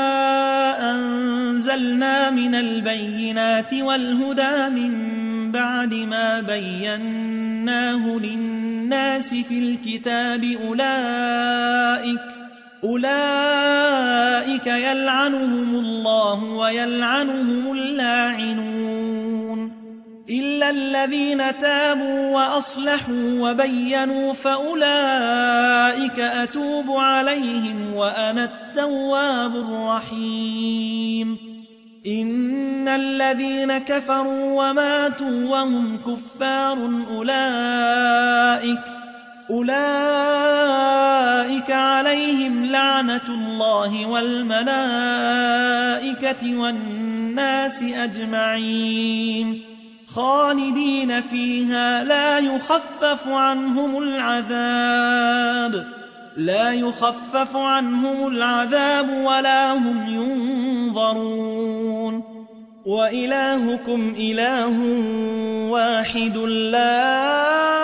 أنزلنا من البينات والهدى من بعد ما بيناه للناس في الكتاب أولئك يلعنهم الله ويلعنهم اللاعنون إلا الذين تابوا وأصلحوا وبينوا فأولئك أتوب عليهم وأنا التواب الرحيم إن الذين كفروا وماتوا وهم كفار أولئك عليهم لعنة الله والملائكة والناس أجمعين خالدين فيها لا يخفف عنهم العذاب ولا هم ينظرون وإلهكم إله واحد لا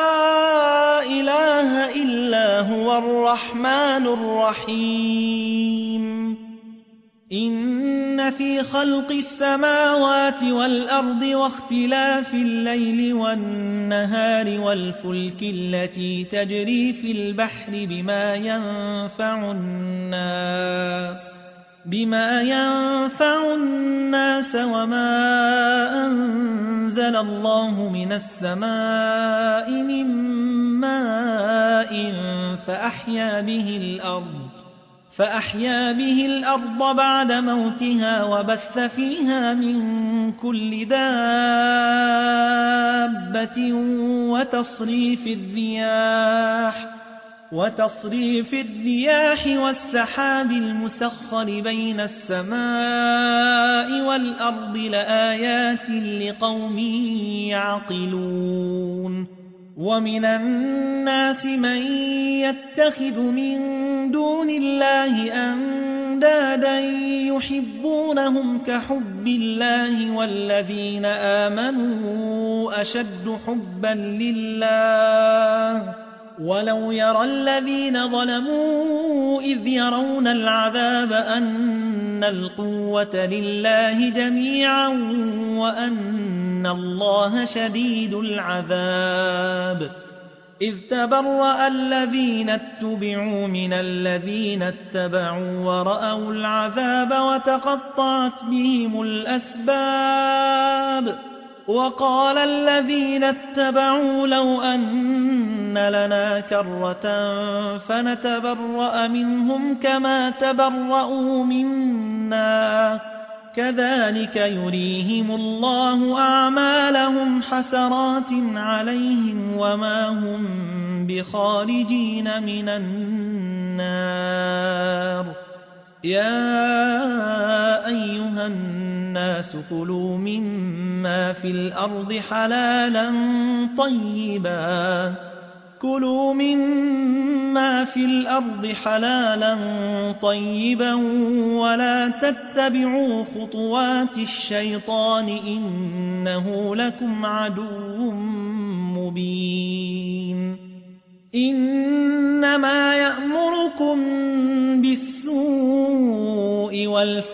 إله إلا هو الرحمن الرحيم إن إن في خلق السماوات والأرض واختلاف الليل والنهار والفلك التي تجري في البحر بما ينفع الناس وما أنزل الله من السماء من ماء فأحيا به الأرض بعد موتها وبث فيها من كل دابة وتصريف الرياح والسحاب المسخر بين السماء والأرض لآيات لقوم يعقلون ومن الناس من يتخذ من دون الله أندادا يحبونهم كحب الله والذين آمنوا أشد حبا لله ولو يرى الذين ظلموا إذ يرون العذاب أن القوة لله جميعا وأن الله شديد العذاب إذ تبرأ الذين اتبعوا من الذين اتبعوا ورأوا العذاب وتقطعت بهم الأسباب وقال الذين اتبعوا لو أن لنا كرة فنتبرأ منهم كما تبرأوا منا كذلك يريهم الله أعمالهم حسرات عليهم وما هم بخارجين من النار يا أيها الناس كلوا مما في الأرض حلالا طيبا ولا تتبعوا خطوات الشيطان إنه لكم عدو مبين إنما يأمركم بالسوء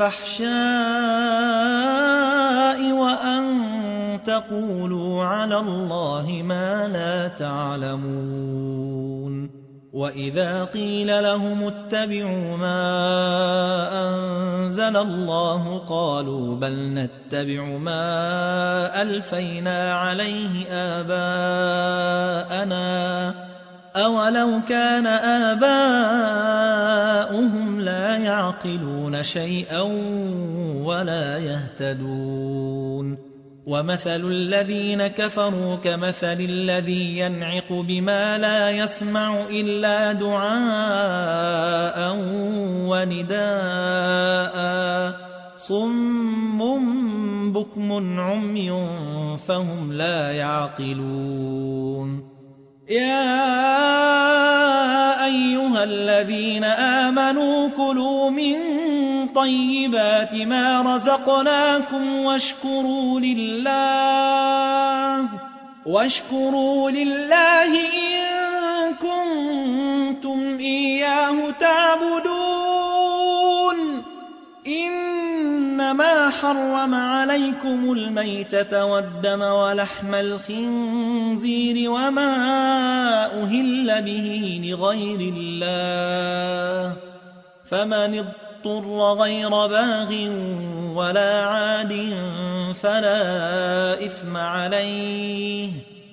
والفحشاء وأن تقولوا على الله ما لا تعلمون وإذا قيل لهم اتبعوا ما أنزل الله قالوا بل نتبع ما ألفينا عليه آباءنا أولو كان آباؤهم لا يعقلون شيئا ولا يهتدون ومثل الذين كفروا كمثل الذي ينعق بما لا يسمع إلا دعاء ونداء صم بكم عمي فهم لا يعقلون يا أيها الذين آمنوا كلوا من طيبات ما رزقناكم واشكروا لله إن كنتم إياه تعبدون إنما حرم عليكم الميتة والدم ولحم الخنزير وما أهل به لغير الله فمن اضطر غير باغ ولا عاد فلا إثم عليه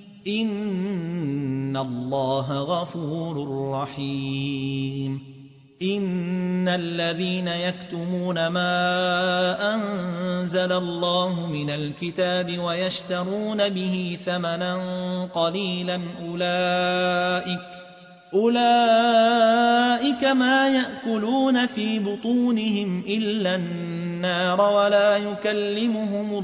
إن الله غفور رحيم إن الذين يكتمون ما أنزل الله من الكتاب ويشترون به ثمنا قليلا أولئك ما يأكلون في بطونهم إلا النار ولا يكلمهم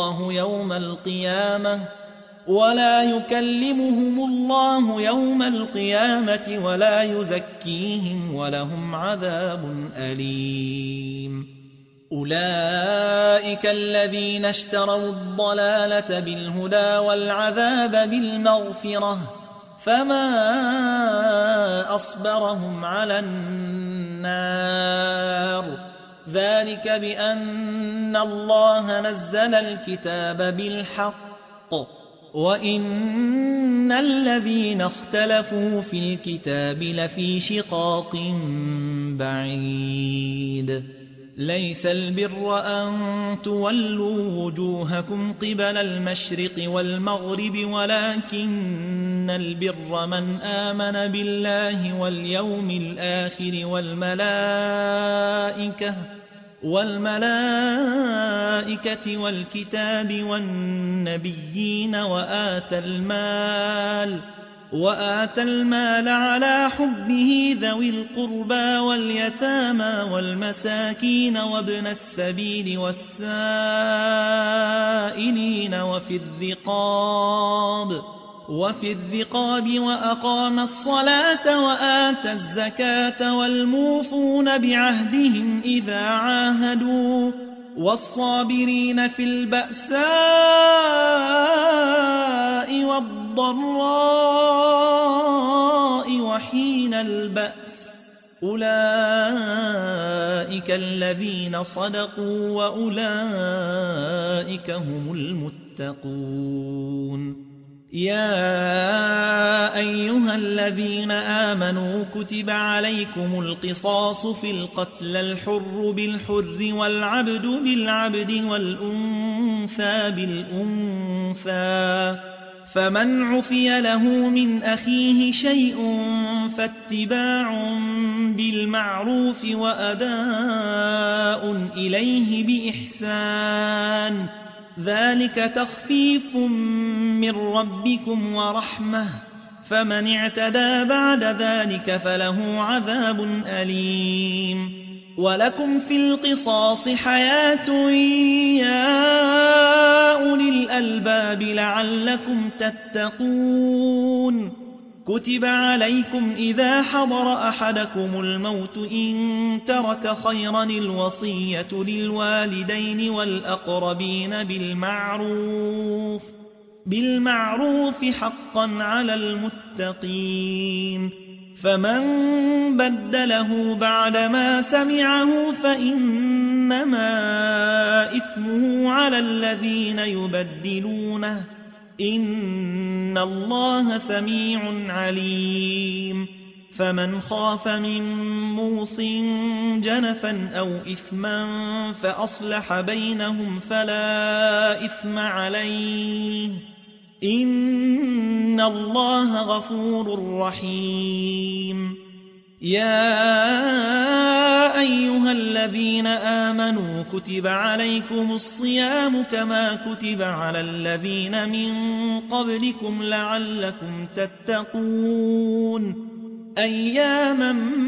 الله يوم القيامة ولا يزكيهم ولهم عذاب أليم أولئك الذين اشتروا الضلالة بالهدى والعذاب بالمغفرة فما أصبرهم على النار ذلك بأن الله نزل الكتاب بالحق وإن الذين اختلفوا في الكتاب لفي شقاق بعيد ليس البر أن تولوا وجوهكم قبل المشرق والمغرب ولكن البر من آمن بالله واليوم الآخر والملائكة والكتاب والنبيين وآتى المال على حبه ذوي القربى واليتامى والمساكين وابن السبيل والسائلين وفي الرقاب وأقام الصلاة وآتى الزكاة والموفون بعهدهم إذا عاهدوا والصابرين في البأساء والضراء وحين البأس أولئك الذين صدقوا وأولئك هم المتقون يا أيها الذين آمنوا كتب عليكم القصاص في القتل الحر بالحر والعبد بالعبد والأنثى بالأنثى فمن عفي له من أخيه شيء فاتباع بالمعروف وأداء إليه بإحسان ذلك تخفيف من ربكم ورحمة فمن اعتدى بعد ذلك فله عذاب أليم ولكم في القصاص حياة يا أولي الألباب لعلكم تتقون كتب عليكم إذا حضر أحدكم الموت إن ترك خيرا الوصية للوالدين والأقربين بالمعروف حقا على المتقين فمن بدله بعدما سمعه فإنما إثمه على الذين يبدلونه إن الله سميع عليم فمن خاف من موص جنفا أو إثما فأصلح بينهم فلا إثم عليه إن الله غفور رحيم يا أيها الذين آمنوا كتب عليكم الصيام كما كتب على الذين من قبلكم لعلكم تتقون أياما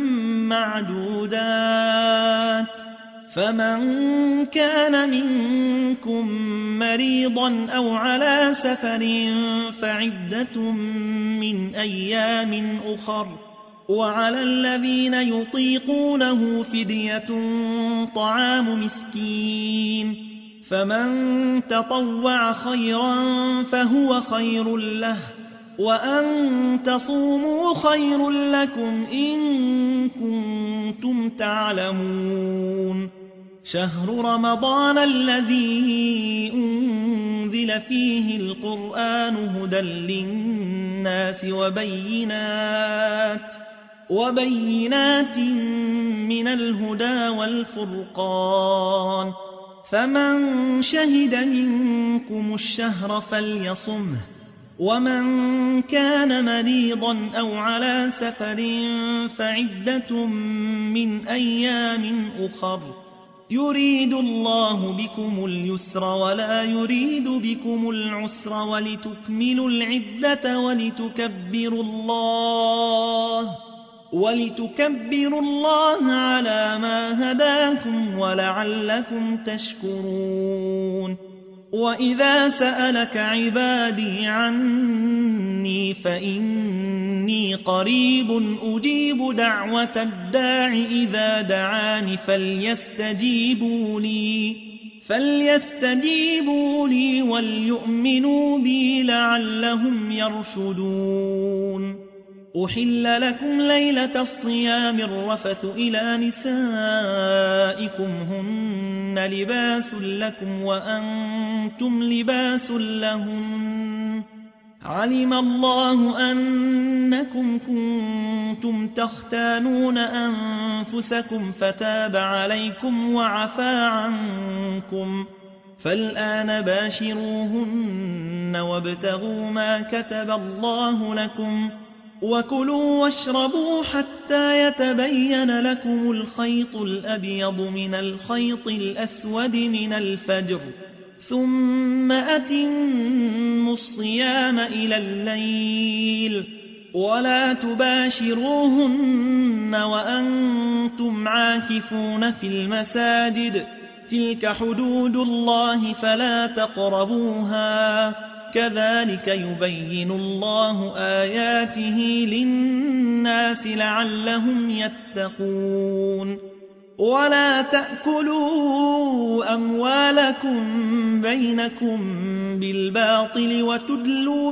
معدودات فمن كان منكم مريضا أو على سفر فعدة من أيام أخر وعلى الذين يطيقونه فدية طعام مسكين فمن تطوع خيرا فهو خير له وأن تصوموا خير لكم إن كنتم تعلمون شهر رمضان الذي أنزل فيه القرآن هدى للناس وبينات من الهدى والفرقان فمن شهد منكم الشهر فليصمه ومن كان مريضا أو على سفر فعدة من أيام أخر يريد الله بكم اليسر ولا يريد بكم العسر ولتكملوا العدة ولتكبروا الله على ما هداكم ولعلكم تشكرون وإذا سألك عبادي عني فإني قريب أجيب دعوة الداع إذا دعاني فليستجيبوا لي وليؤمنوا بي لعلهم يرشدون أحل لكم ليلة الصيام الرفث إلى نسائكم هن لباس لكم وأنتم لباس لهن علم الله أنكم كنتم تختانون أنفسكم فتاب عليكم وعفى عنكم فالآن باشروهن وابتغوا ما كتب الله لكم وكلوا واشربوا حتى يتبين لكم الخيط الأبيض من الخيط الأسود من الفجر ثم أتموا الصيام إلى الليل ولا تباشروهن وأنتم عاكفون في المساجد تلك حدود الله فلا تقربوها كذلك يبين الله آياته للناس لعلهم يتقون ولا تأكلوا أموالكم بينكم بالباطل وتدلوا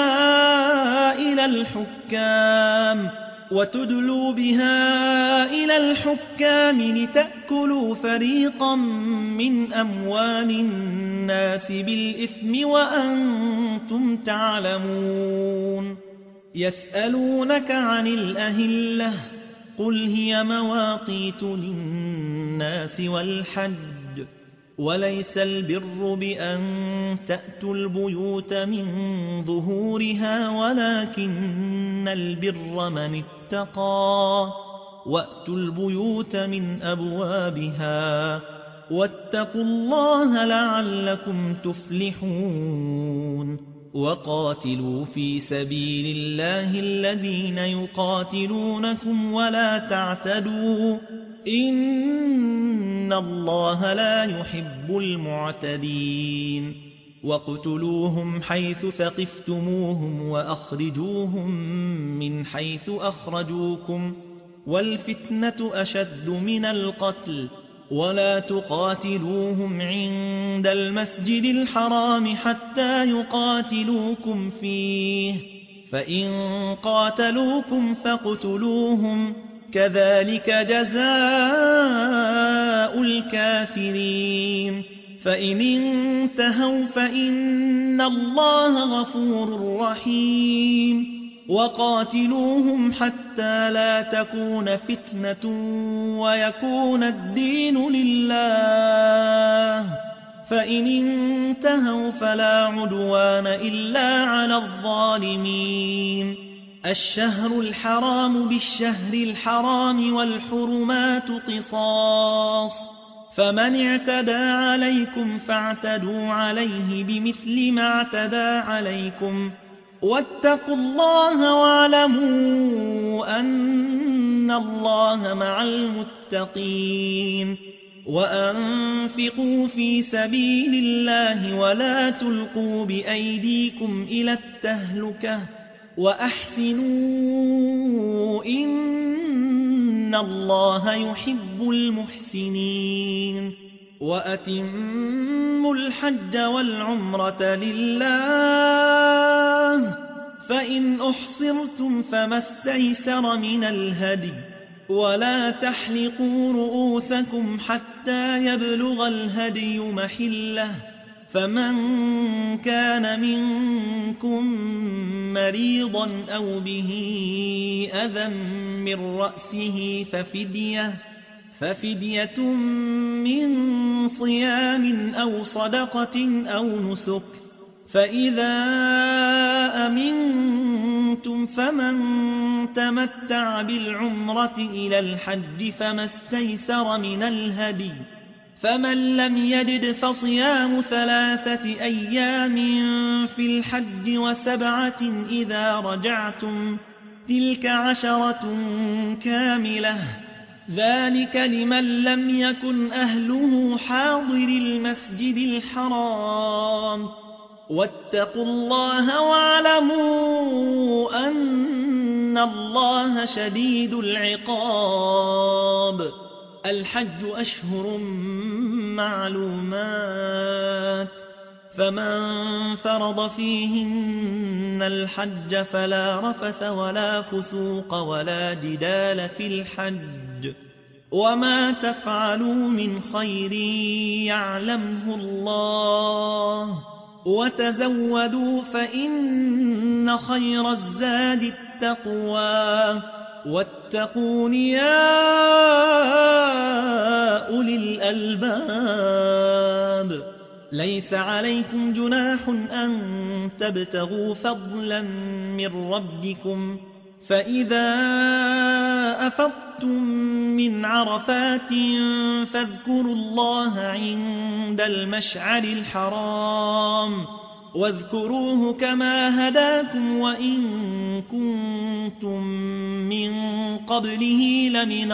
بها إلى الحكام لتأكلوا فريقا من أموال الناس بالإثم وأنتم تعلمون يسألونك عن الأهلة قل هي مواقيت للناس والحج وليس البر بأن تأتوا البيوت من ظهورها ولكن البر من اتقى وأتوا البيوت من أبوابها واتقوا الله لعلكم تفلحون وقاتلوا في سبيل الله الذين يقاتلونكم ولا تعتدوا إن الله لا يحب المعتدين واقتلوهم حيث ثقفتموهم وأخرجوهم من حيث أخرجوكم والفتنة أشد من القتل ولا تقاتلوهم عند المسجد الحرام حتى يقاتلوكم فيه فإن قاتلوكم فاقتلوهم كذلك جزاء الكافرين فإن انتهوا فإن الله غفور رحيم وقاتلوهم حتى لا تكون فتنة ويكون الدين لله فإن انتهوا فلا عدوان إلا على الظالمين الشهر الحرام بالشهر الحرام والحرمات قصاص فمن اعتدى عليكم فاعتدوا عليه بمثل ما اعتدى عليكم واتقوا الله واعلموا أن الله مع المتقين وأنفقوا في سبيل الله ولا تلقوا بأيديكم إلى التهلكة وأحسنوا إن الله يحب المحسنين وأتموا الحج والعمرة لله فإن أحصرتم فما استيسر من الهدي ولا تحلقوا رؤوسكم حتى يبلغ الهدي محله فمن كان منكم مريضا أو به أذى من رأسه ففدية من صيام أو صدقة أو نسك فإذا أمنتم فمن تمتع بالعمرة إلى الحج فما استيسر من الهدي فمن لم يجد فصيام 3 أيام في الحج و7 إذا رجعتم تلك 10 كاملة ذلك لمن لم يكن أهله حاضر المسجد الحرام واتقوا الله واعلموا أن الله شديد العقاب الحج أشهر معلومات فمن فرض فيهن الحج فلا رفث ولا فسوق ولا جدال في الحج وما تفعلوا من خير يعلمه الله وتزودوا فإن خير الزاد التقوى واتقون يا أولي الألباب ليس عليكم جناح أن تبتغوا فضلا من ربكم فإذا أفضتم من عرفات فاذكروا الله عند المشعر الحرام واذكروه كما هداكم وإن كنتم من قبله لمن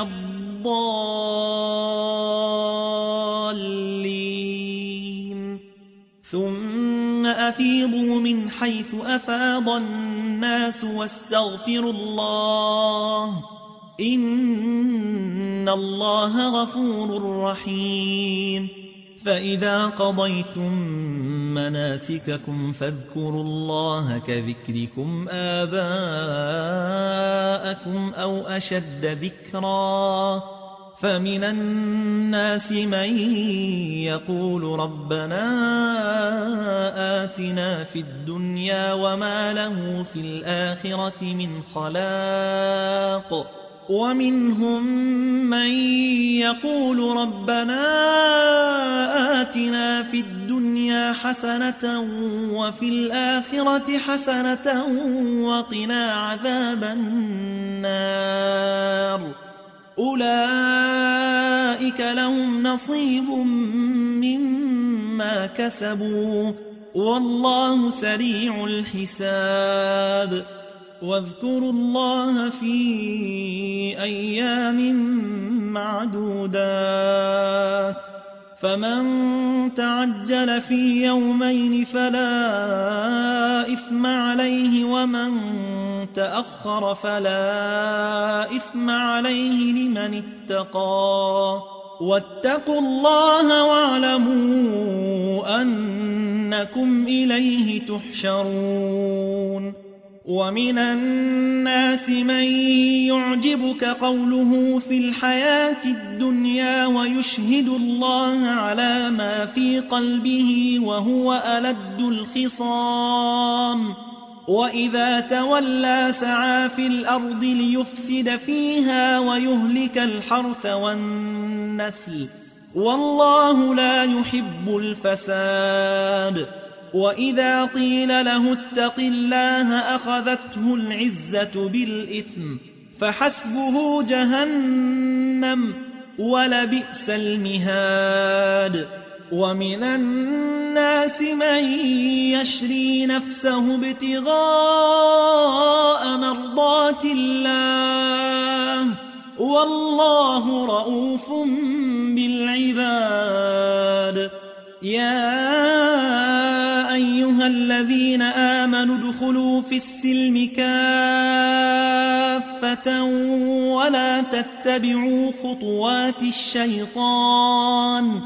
الضالين ثم أفيضوا من حيث أفاض الناس واستغفروا الله إن الله غفور رحيم فإذا قضيتم مناسككم فاذكروا الله كذكركم آباءكم أو أشد ذكرا فمن الناس من يقول ربنا آتنا في الدنيا وما له في الآخرة من خلاق ومنهم من يقول ربنا آتنا في الدنيا حسنة وفي الآخرة حسنة وقنا عذاب النار أولئك لهم نصيب مما كسبوا والله سريع الحساب واذكروا الله في أيام معدودات فمن تعجل في يومين فلا إثم عليه ومن تأخر فلا إثم عليه لمن اتقى واتقوا الله واعلموا أنكم إليه تحشرون ومن الناس من يعجبك قوله في الحياة الدنيا ويشهد الله على ما في قلبه وهو ألد الخصام وإذا تولى سعى في الأرض ليفسد فيها ويهلك الحرث والنسل والله لا يحب الفساد وإذا قيل له اتق الله أخذته العزة بالإثم فحسبه جهنم ولبئس المهاد ومن الناس من يشري نفسه ابتغاء مرضات الله والله رؤوف بالعباد يا أيها الذين آمنوا ادخلوا في السلم كافة ولا تتبعوا خطوات الشيطان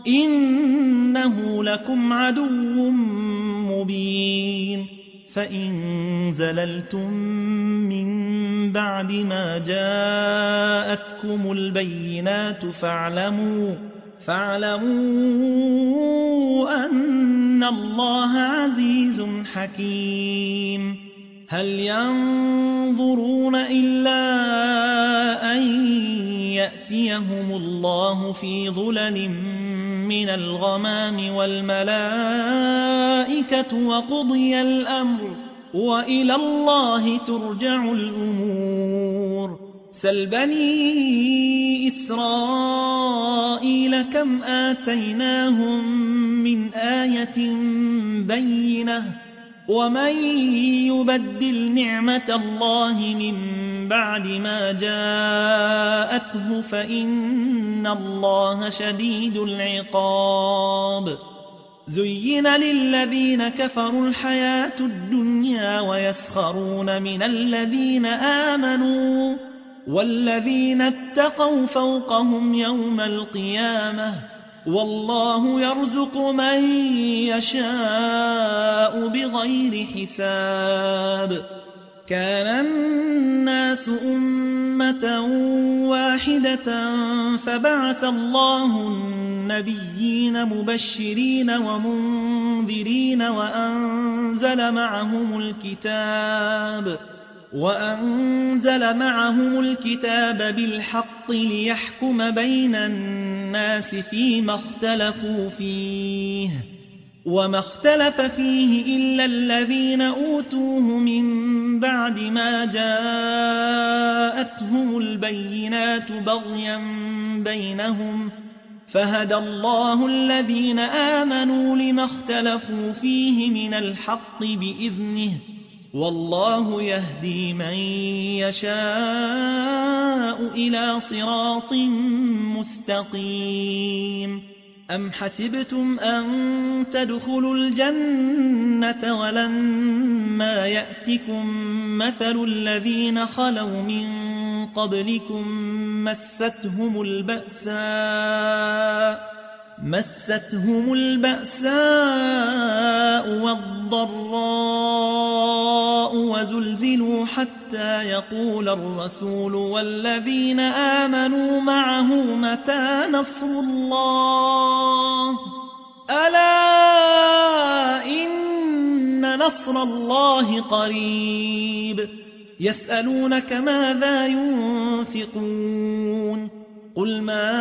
إنه لكم عدو مبين فإن زللتم من بعد ما جاءتكم البينات فاعلموا أن الله عزيز حكيم هل ينظرون إلا أن يأتيهم الله في ظلل من الغمام والملائكة وقضي الأمر وإلى الله ترجع الأمور سل بني إسرائيل كم آتيناهم من آية بينة ومن يبدل نعمة الله من بعد ما جاءته فإن الله شديد العقاب زين للذين كفروا الحياة الدنيا ويسخرون من الذين آمنوا والذين اتقوا فوقهم يوم القيامة والله يرزق من يشاء بغير حساب كان الناس أمة واحدة فبعث الله النبيين مبشرين ومنذرين وأنزل معهم الكتاب بالحق ليحكم بين الناس فيما اختلفوا فيه وما اختلف فيه إلا الذين أوتوه من بعد ما جاءتهم البينات بغيا بينهم فهدى الله الذين آمنوا لما اختلفوا فيه من الحق بإذنه والله يهدي من يشاء إلى صراط مستقيم أم حسبتم أن تدخلوا الجنة ولما يأتكم مثل الذين خلوا من قبلكم مستهم البأساء والضراء وزلزلوا حتى يقول الرسول والذين آمنوا معه متى نصر الله ألا إن نصر الله قريب يسألونك ماذا ينفقون قل ما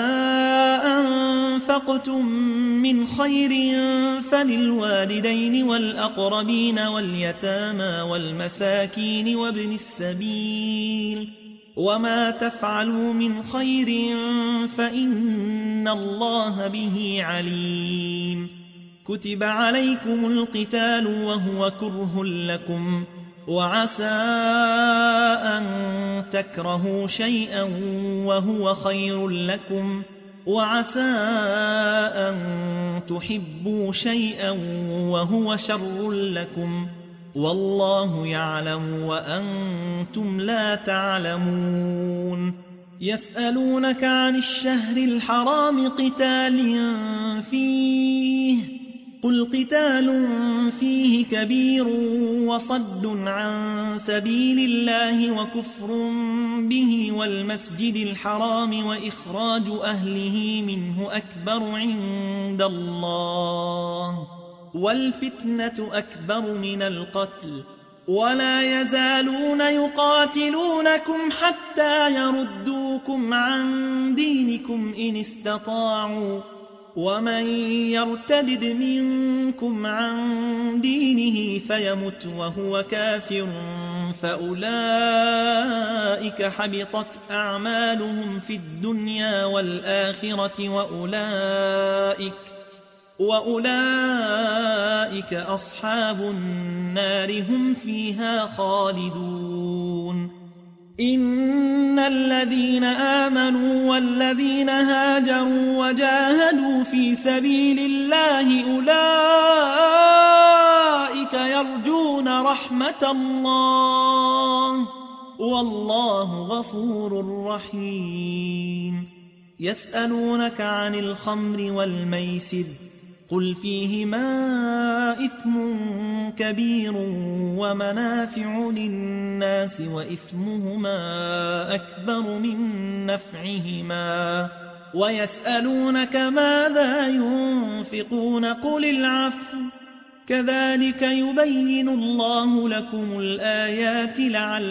أنفقتم من خير فللوالدين والأقربين واليتامى والمساكين وابن السبيل وما تفعلوا من خير فإن الله به عليم كتب عليكم القتال وهو كره لكم وعسى أن تكرهوا شيئا وهو خير لكم وعسى أن تحبوا شيئا وهو شر لكم والله يعلم وأنتم لا تعلمون يسألونك عن الشهر الحرام قتال فيه قل قتال فيه كبير وصد عن سبيل الله وكفر به والمسجد الحرام وإخراج أهله منه أكبر عند الله والفتنة أكبر من القتل ولا يزالون يقاتلونكم حتى يردوكم عن دينكم إن استطاعوا ومن يرتد منكم عن دينه فيمت وهو كافر فأولئك حبطت أعمالهم في الدنيا والآخرة وأولئك أصحاب النار هم فيها خالدون إن الذين آمنوا والذين هاجروا وجاهدوا في سبيل الله أولئك يرجون رحمة الله والله غفور رحيم يسألونك عن الخمر والميسر قل فيهما إثم كبير ومنافع للناس وإثمهما أكبر من نفعهما ويسألونك ماذا ينفقون قل العفو كذلك يبين الله لكم الآيات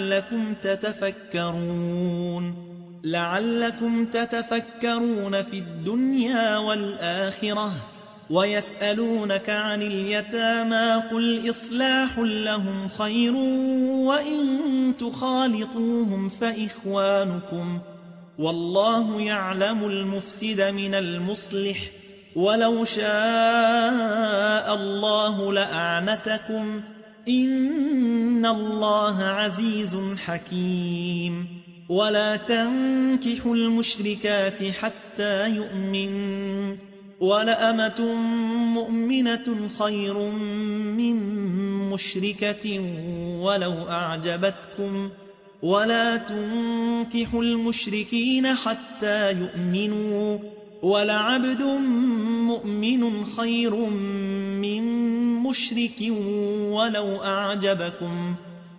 لعلكم تتفكرون في الدنيا والآخرة ويسألونك عن اليتامى قل إصلاح لهم خير وإن تخالطوهم فإخوانكم والله يعلم المفسد من المصلح ولو شاء الله لأعنتكم إن الله عزيز حكيم ولا تنكحوا المشركات حتى يؤمنوا ولأمة مؤمنة خير من مشركة ولو أعجبتكم ولا تنكحوا المشركين حتى يؤمنوا ولعبد مؤمن خير من مشرك ولو أعجبكم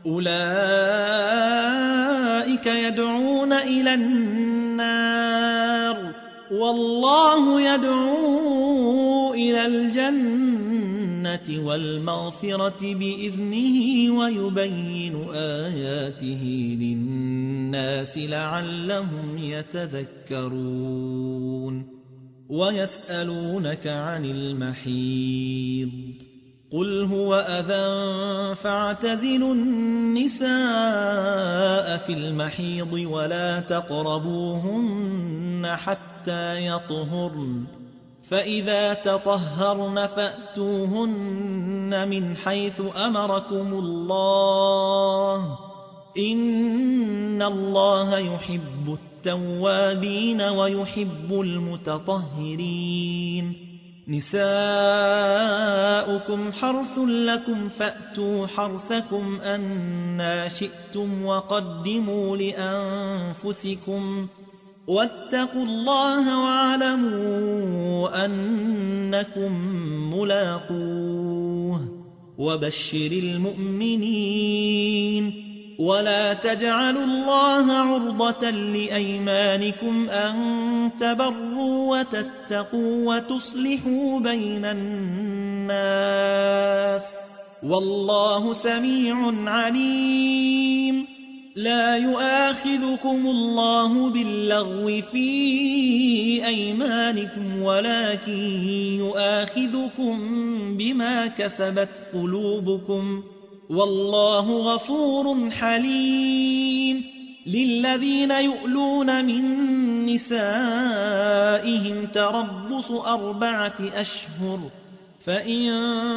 أولئك يدعون إلى النار والله يدعو إلى الجنة والمغفرة بإذنه ويبين آياته للناس لعلهم يتذكرون ويسألونك عن المحيض قل هو أذى فاعتزلوا النساء في المحيض ولا تقربوهن حتى يطهرن فإذا تطهرن فأتوهن من حيث أمركم الله إن الله يحب التوابين ويحب المتطهرين نساؤكم حرث لكم فأتوا حرثكم أنا شئتم وقدموا لأنفسكم واتقوا الله واعلموا أنكم ملاقوه وبشر المؤمنين ولا تجعلوا الله عرضة لأيمانكم أن تبروا وتتقوا وتصلحوا بين الناس والله سميع عليم لا يؤاخذكم الله باللغو في أيمانكم ولكن يؤاخذكم بما كسبت قلوبكم والله غفور حليم للذين يؤلون من نسائهم تربص 4 أشهر فإن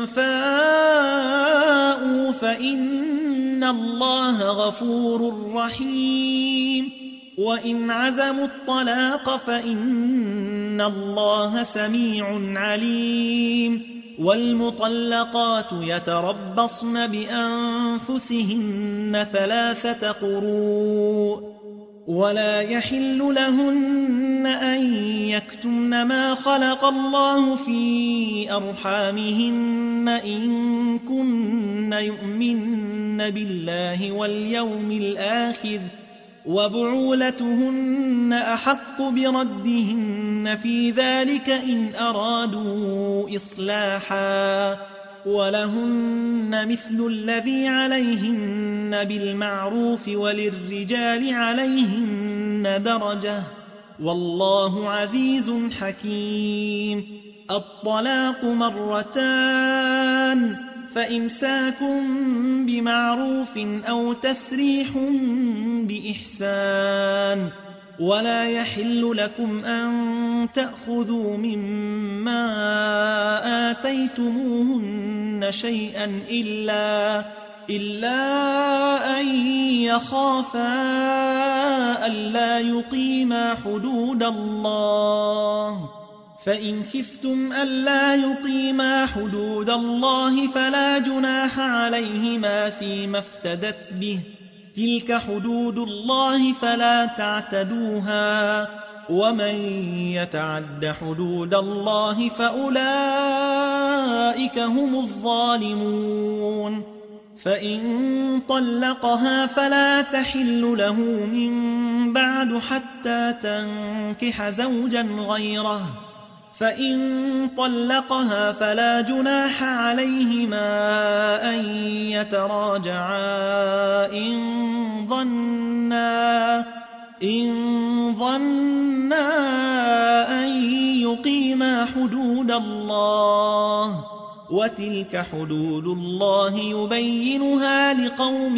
فاءوا فإن الله غفور رحيم وإن عزموا الطلاق فإن الله سميع عليم والمطلقات يتربصن بأنفسهن 3 قروء ولا يحل لهن أن يكتمن ما خلق الله في أرحامهن إن كن يؤمن بالله واليوم الآخر وبعولتهن أحق بردهن في ذلك إن أرادوا إصلاحا ولهن مثل الذي عليهن بالمعروف وللرجال عليهن درجة والله عزيز حكيم الطلاق 2 فإمساك بمعروف أو تسريح بإحسان ولا يحل لكم أن تأخذوا مما آتيتموهن شيئا إلا أن يخافا ألا يقيما حدود الله فإن خفتم ألا يقيما حدود الله فلا جناح عليهما فيما افتدت به تلك حدود الله فلا تعتدوها ومن يتعد حدود الله فأولئك هم الظالمون فإن طلقها فلا تحل له من بعد حتى تنكح زوجا غيره فإن طلقها فلا جناح عليهما أن يتراجعا إن ظنا أن يقيما حدود الله وتلك حدود الله يبينها لقوم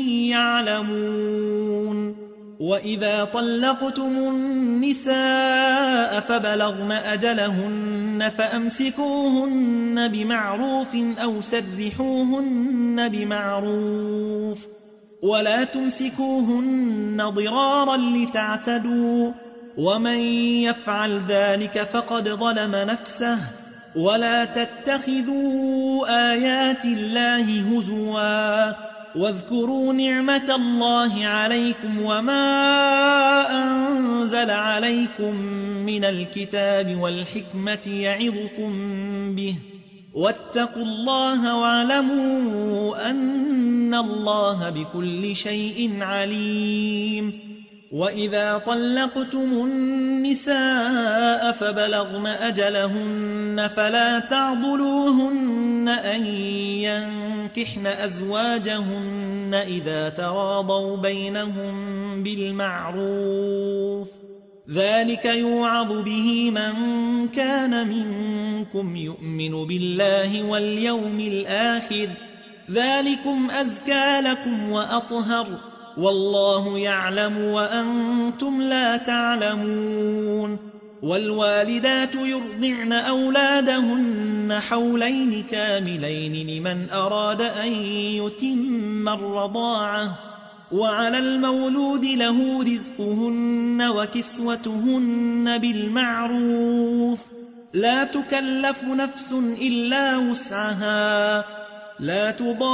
يعلمون وإذا طلقتم النساء فبلغن أجلهن فأمسكوهن بمعروف أو سرحوهن بمعروف ولا تمسكوهن ضرارا لتعتدوا ومن يفعل ذلك فقد ظلم نفسه ولا تتخذوا آيات الله هزوا واذكروا نعمة الله عليكم وما أنزل عليكم من الكتاب والحكمة يعظكم به واتقوا الله واعلموا أن الله بكل شيء عليم. وإذا طلقتم النساء فبلغن أجلهن فلا تعضلوهن أن ينكحن أزواجهن إذا تراضوا بينهم بالمعروف ذلك يوعظ به من كان منكم يؤمن بالله واليوم الآخر ذلكم أزكى لكم وأطهر والله يعلم وأنتم لا تعلمون. والوالدات يرضعن أولادهن حولين كاملين لمن أراد أن يتم الرضاعة وعلى المولود له رزقهن وكسوتهن بالمعروف لا تكلف نفس إلا وسعها لا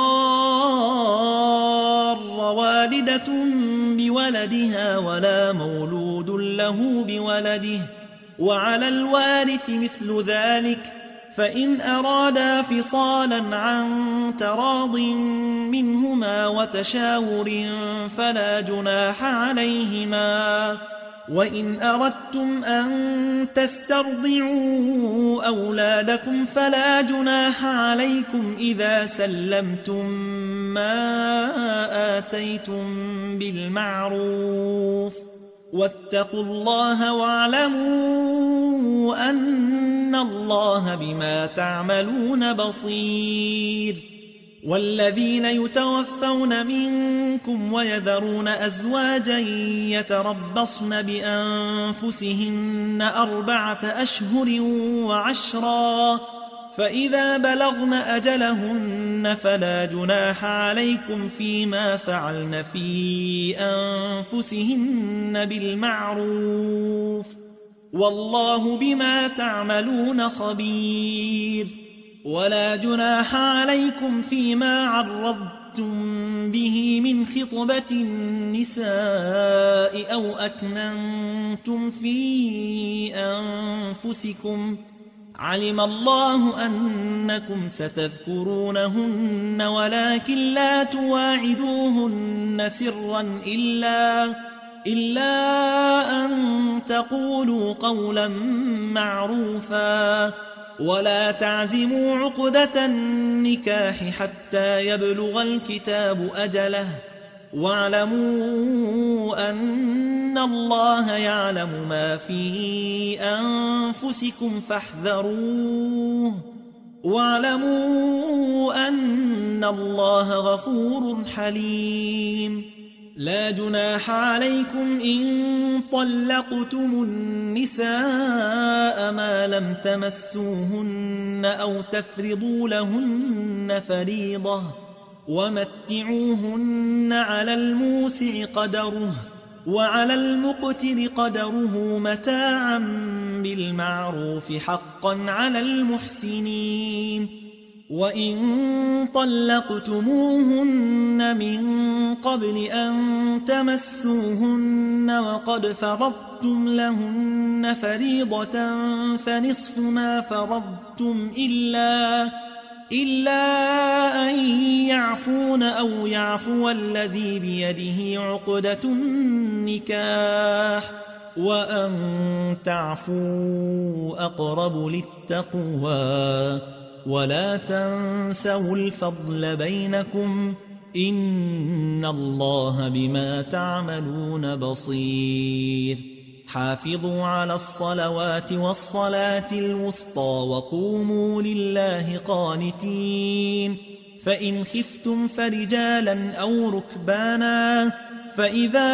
تضار والدة بولدها ولا مولود له بولده وعلى الوارث مثل ذلك فإن أرادا فصالا عن تراض منهما وتشاور فلا جناح عليهما. وإن أردتم أن تسترضعوا أولادكم فلا جناح عليكم إذا سلمتم ما آتيتم بالمعروف واتقوا الله واعلموا أن الله بما تعملون بصير. والذين يتوفون منكم ويذرون أزواجا يتربصن بأنفسهن 4 أشهر وعشرا فإذا بلغن أجلهن فلا جناح عليكم فيما فعلن في أنفسهن بالمعروف والله بما تعملون خبير. ولا جناح عليكم فيما عرضتم به من خطبة النساء أو أكننتم في أنفسكم علم الله أنكم ستذكرونهن ولكن لا تواعدوهن سرا إلا أن تقولوا قولا معروفا ولا تعزموا عقدة النكاح حتى يبلغ الكتاب أجله واعلموا أن الله يعلم ما في أنفسكم فاحذروه واعلموا أن الله غفور حليم. لا جناح عليكم إن طلقتم النساء ما لم تمسوهن أو تفرضوا لهن فريضة ومتعوهن على الموسع قدره وعلى المقتر قدره متاعا بالمعروف حقا على المحسنين. وإن طلقتموهن من قبل أن تمسوهن وقد فرضتم لهن فريضة فنصف ما فرضتم إلا أن يعفون أو يعفو الذي بيده عقدة النكاح وأن تعفوا أقرب للتقوى ولا تنسوا الفضل بينكم إن الله بما تعملون بصير. حافظوا على الصلوات والصلاة الوسطى وقوموا لله قانتين. فإن خفتم فرجالا أو ركبانا فإذا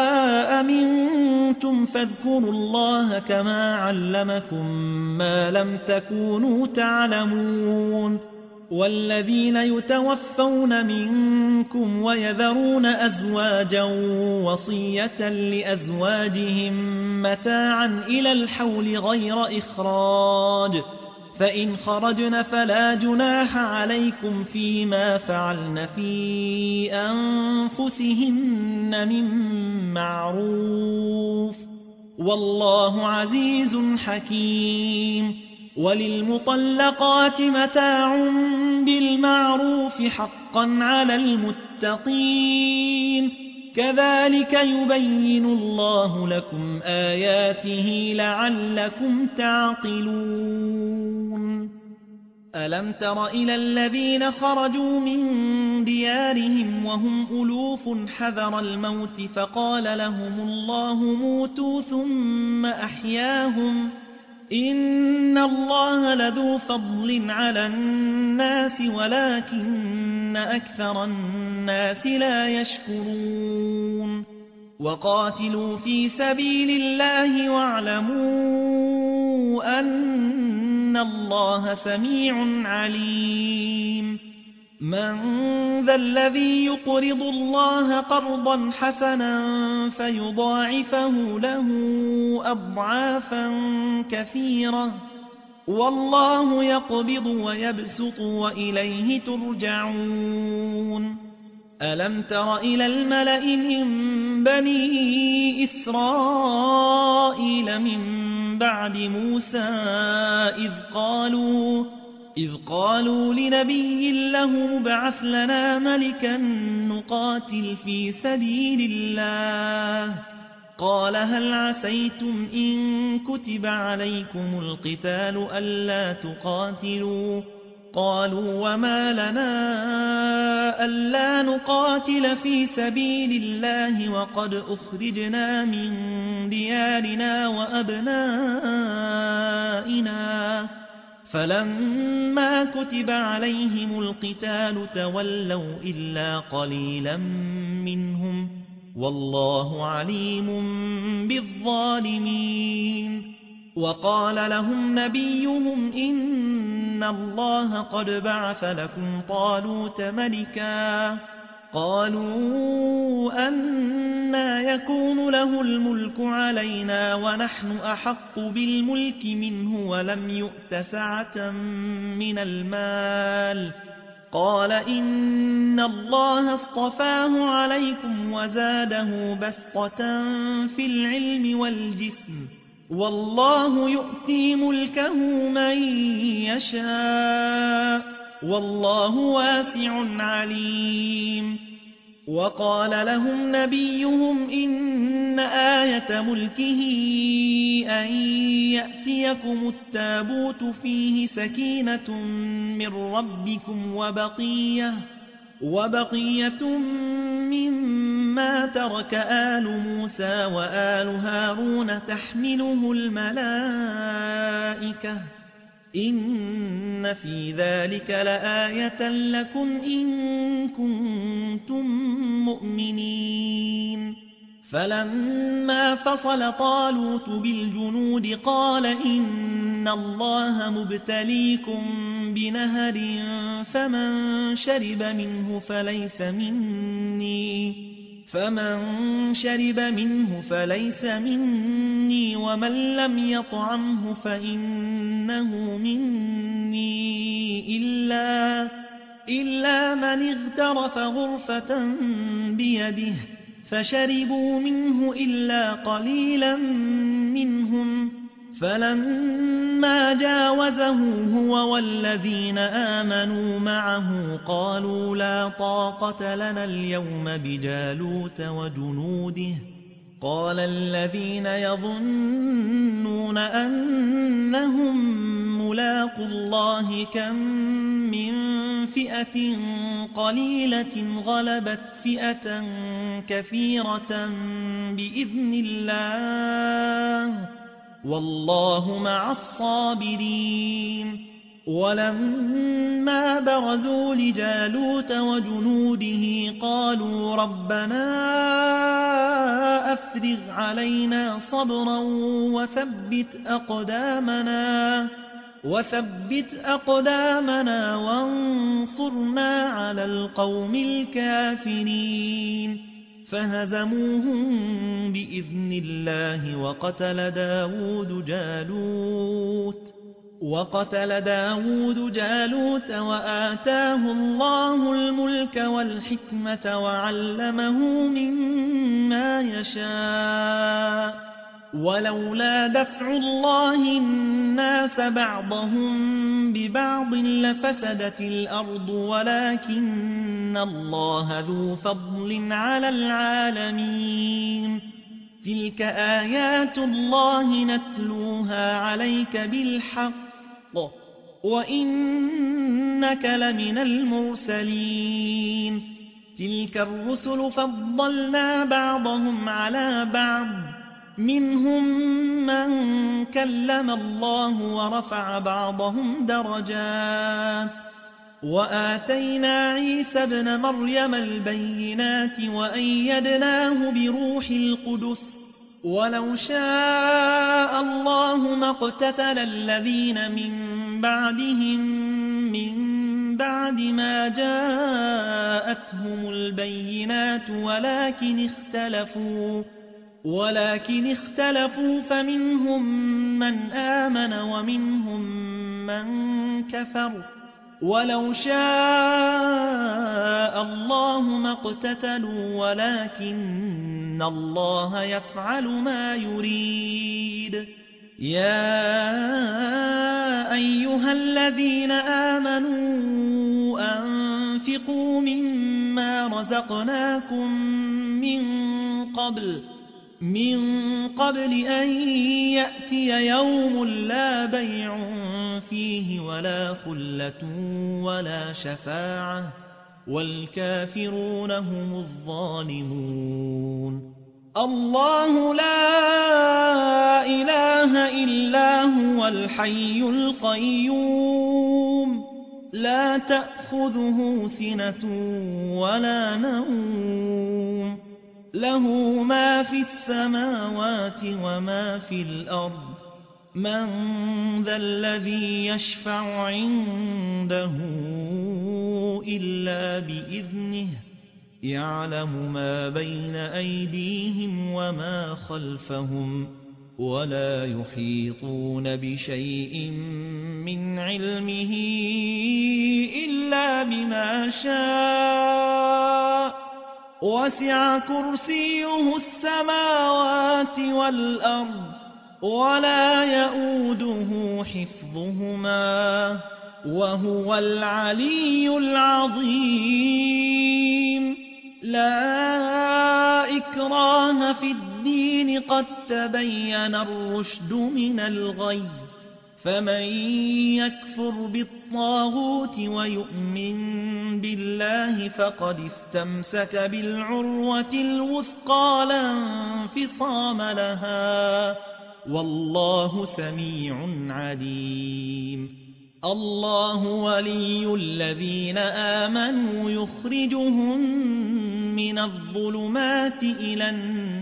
أمنتم فاذكروا الله كما علمكم ما لم تكونوا تعلمون. والذين يتوفون منكم ويذرون أزواجا وصية لأزواجهم متاعا إلى الحول غير إخراج فإن خرجن فلا جناح عليكم فيما فعلن في أنفسهن من معروف والله عزيز حكيم وللمطلقات متاع بالمعروف حقا على المتقين كذلك يبين الله لكم آياته لعلكم تعقلون ألم تر إلى الذين خرجوا من ديارهم وهم ألوف حذر الموت فقال لهم الله موتوا ثم أحياهم إن الله لذو فضل على الناس ولكن أكثر الناس لا يشكرون وقاتلوا في سبيل الله واعلموا أن الله سميع عليم من ذا الذي يقرض الله قرضا حسنا فيضاعفه له أضعافا كثيرة والله يقبض ويبسط وإليه ترجعون ألم تر إلى الملأ من بني إسرائيل من بعد موسى إذ قالوا لنبي له ابعث لنا ملكا نقاتل في سبيل الله قال هل عسيتم إن كتب عليكم القتال ألا تقاتلوا قالوا وما لنا ألا نقاتل في سبيل الله وقد أخرجنا من ديارنا وأبنائنا فلما كتب عليهم القتال تولوا إلا قليلا منهم والله عليم بالظالمين وقال لهم نبيهم إن الله قد بعث لكم طالوت ملكا قالوا أنى يكون له الملك علينا ونحن أحق بالملك منه ولم يؤت سعة من المال قال إن الله اصطفاه عليكم وزاده بسطة في العلم والجسم والله يؤتي ملكه من يشاء والله واسع عليم وقال لهم نبيهم إن آية ملكه أن يأتيكم التابوت فيه سكينة من ربكم وبقية مما ترك آل موسى وآل هارون تحمله الملائكة إن في ذلك لآية لكم إن كنتم مؤمنين فلما فصل طالوت بالجنود قال إن الله مبتليكم بنهر فمن شرب منه فليس مني ومن لم يطعمه فإنه مني إلا من اغترف غرفة بيده فشربوا منه إلا قليلا منهم فلما جاوزه هو والذين آمنوا معه قالوا لا طاقة لنا اليوم بجالوت وجنوده قال الذين يظنون أنهم ملاقوا الله كم من فئة قليلة غلبت فئة كثيرة بإذن الله والله مع الصابرين ولما برزوا لجالوت وجنوده قالوا ربنا أفرغ علينا صبرا وثبت أقدامنا وانصرنا على القوم الكافرين فهزموهم بإذن الله وقتل داود جالوت وقتل داود جالوت وآتاه الله الملك والحكمة وعلمه مما يشاء ولولا دفع الله الناس بعضهم ببعض لفسدت الأرض ولكن الله ذو فضل على العالمين تلك آيات الله نتلوها عليك بالحق وإنك لمن المرسلين تلك الرسل فضلنا بعضهم على بعض منهم من كلم الله ورفع بعضهم درجات وآتينا عيسى ابن مريم البينات وأيدناه بروح القدس ولو شاء الله ما اقتتل الذين من بعدهم من بعد ما جاءتهم البينات ولكن اختلفوا فمنهم من آمن ومنهم من كفر ولو شاء الله ما اقتتلوا ولكن الله يفعل ما يريد يا أيها الذين آمنوا أنفقوا مما رزقناكم من قبل أن يأتي يوم لا بيع فيه ولا خلة ولا شفاعة والكافرون هم الظالمون الله لا إله إلا هو الحي القيوم لا تأخذه سنة ولا نوم له ما في السماوات وما في الأرض من ذا الذي يشفع عنده إلا بإذنه يعلم ما بين أيديهم وما خلفهم ولا يحيطون بشيء من علمه إلا بما شاء وسع كرسيه السماوات والأرض ولا يؤوده حفظهما وهو العلي العظيم لا إكراه في الدين قد تبين الرشد من الغي فمن يكفر بالطاغوت ويؤمن بالله فقد استمسك بالعروة الوثقى لا انفصام لها والله سميع عليم الله ولي الذين آمنوا يخرجهم من الظلمات إلى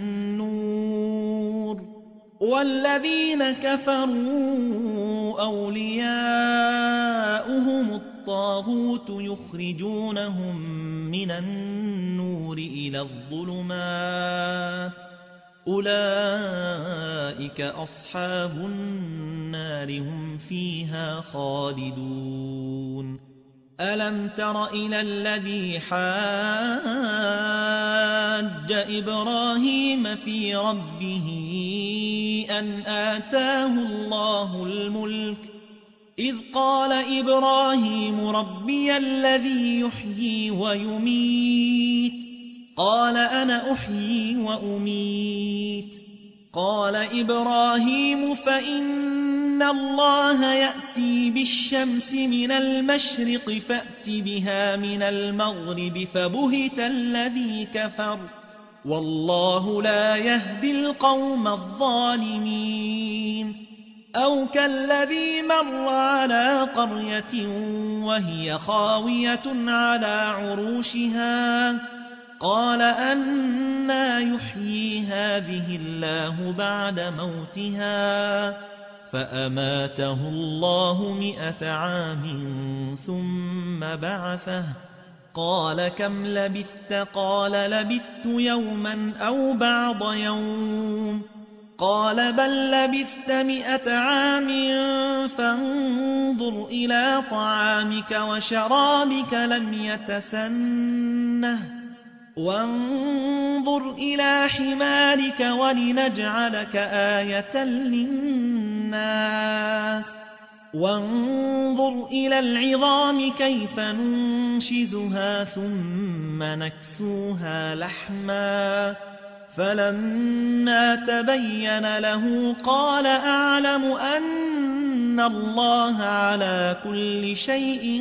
النور والذين كفروا أولياؤهم الطاغوت يخرجونهم من النور إلى الظلمات أولئك أصحاب النار هم فيها خالدون ألم تر إلى الذي حاج إبراهيم في ربه أن آتاه الله الملك إذ قال إبراهيم ربي الذي يحيي ويميت قال أنا أحيي وأميت قال إبراهيم فإن الله يأتي بالشمس من المشرق فأت بها من المغرب فبهت الذي كفر والله لا يهدي القوم الظالمين أو كالذي مر على قرية وهي خاوية على عروشها قال أنى يحيي هذه الله بعد موتها فأماته الله 100 عام ثم بعثه قال كم لبثت قال لبثت يوما أو بعض يوم قال بل لبثت 100 عام فانظر إلى طعامك وشرابك لم يتسنه وانظر إلى حمارك ولنجعلك آية للناس وانظر إلى العظام كيف ننشزها ثم نكسوها لحما فلما تبين له قال أعلم أن الله على كل شيء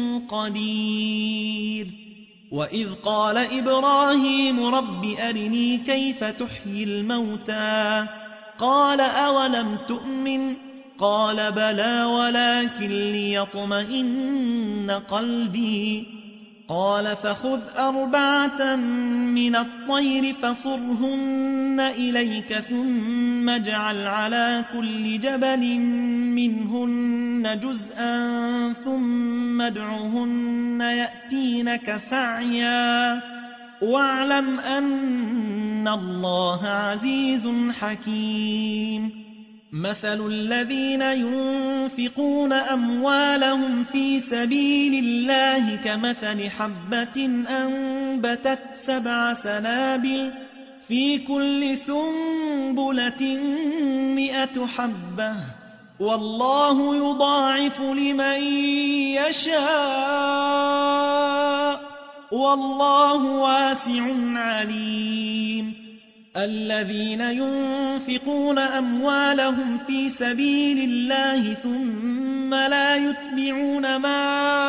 قدير وإذ قال إبراهيم رب أرني كيف تحيي الموتى قال أولم تؤمن قال بلى ولكن ليطمئن قلبي قال فخذ 4 من الطير فصرهن إليك ثم اجعل على كل جبل منهن جزءا ثم ادعهن يأتينك سعيا واعلم أن الله عزيز حكيم مثل الذين ينفقون أموالهم في سبيل الله كمثل حبة أنبتت 7 سنابل في كل سنبلة 100 حبة والله يضاعف لمن يشاء والله واسع عليم الذين ينفقون أموالهم في سبيل الله ثم لا يتبعون ما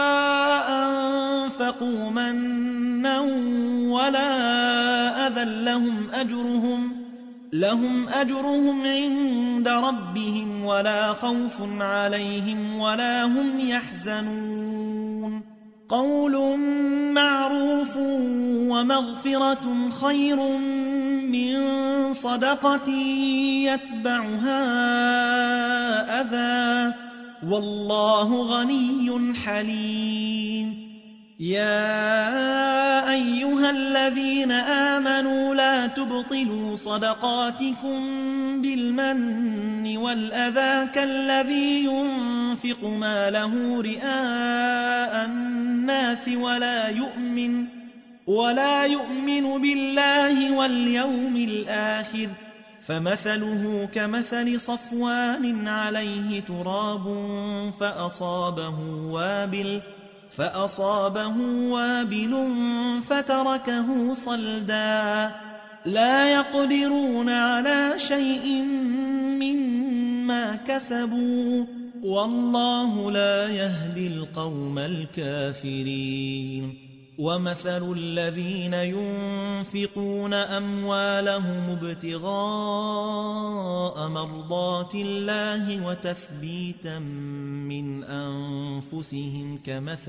أنفقوا منا ولا أذى لهم أجرهم عند ربهم ولا خوف عليهم ولا هم يحزنون قول معروف ومغفرة خير من صدقة يتبعها أذى والله غني حليم يا أيها الذين آمنوا لا تبطلوا صدقاتكم بالمن والأذى كالذي ينفق ماله رئاء الناس ولا يؤمن بالله واليوم الآخر فمثله كمثل صفوان عليه تراب فأصابه وابل فتركه صلدا لا يقدرون على شيء مما كسبوا والله لا يهدي القوم الكافرين ومثل الذين ينفقون أموالهم ابتغاء مرضات الله وتثبيتا من أنفسهم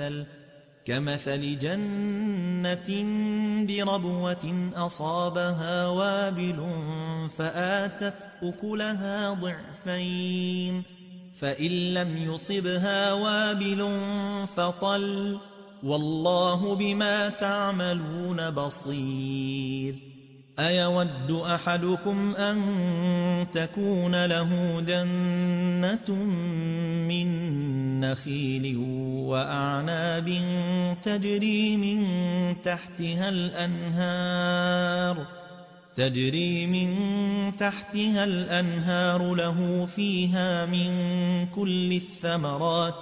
كمثل جنة بربوة أصابها وابل فآتت أكلها ضعفين فإن لم يصبها وابل فطل والله بما تعملون بصير أيود أحدكم أن تكون له جنة من نخيل وأعناب تجري من تحتها الأنهار له فيها من كل الثمرات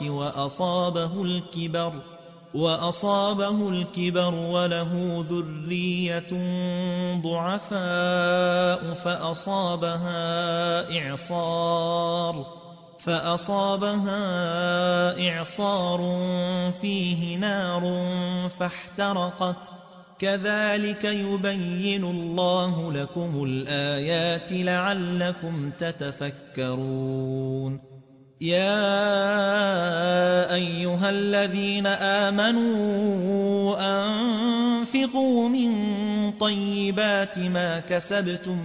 وأصابه الكبر وله ذرية ضعفاء فأصابها إعصار فيه نار فاحترقت كذلك يبين الله لكم الآيات لعلكم تتفكرون يا أيها الذين آمنوا أنفقوا من طيبات ما كسبتم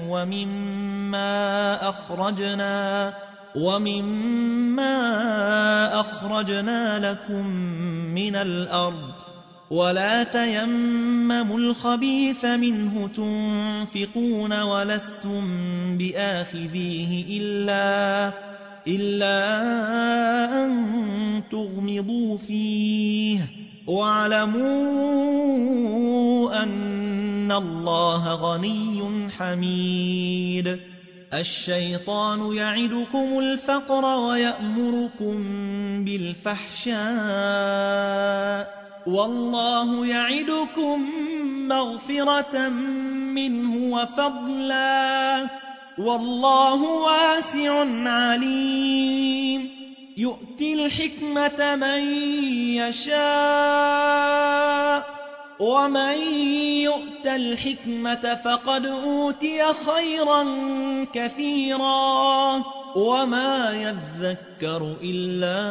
ومما أخرجنا لكم من الأرض ولا تيمموا الخبيث منه تنفقون ولستم بآخذيه إلا أن تغمضوا فيه واعلموا أن الله غني حميد. الشيطان يعدكم الفقر ويأمركم بالفحشاء والله يعدكم مغفرة منه وفضلا والله واسع عليم. يؤتي الحكمة من يشاء ومن يؤت الحكمة فقد أوتي خيرا كثيرا وما يذكر إلا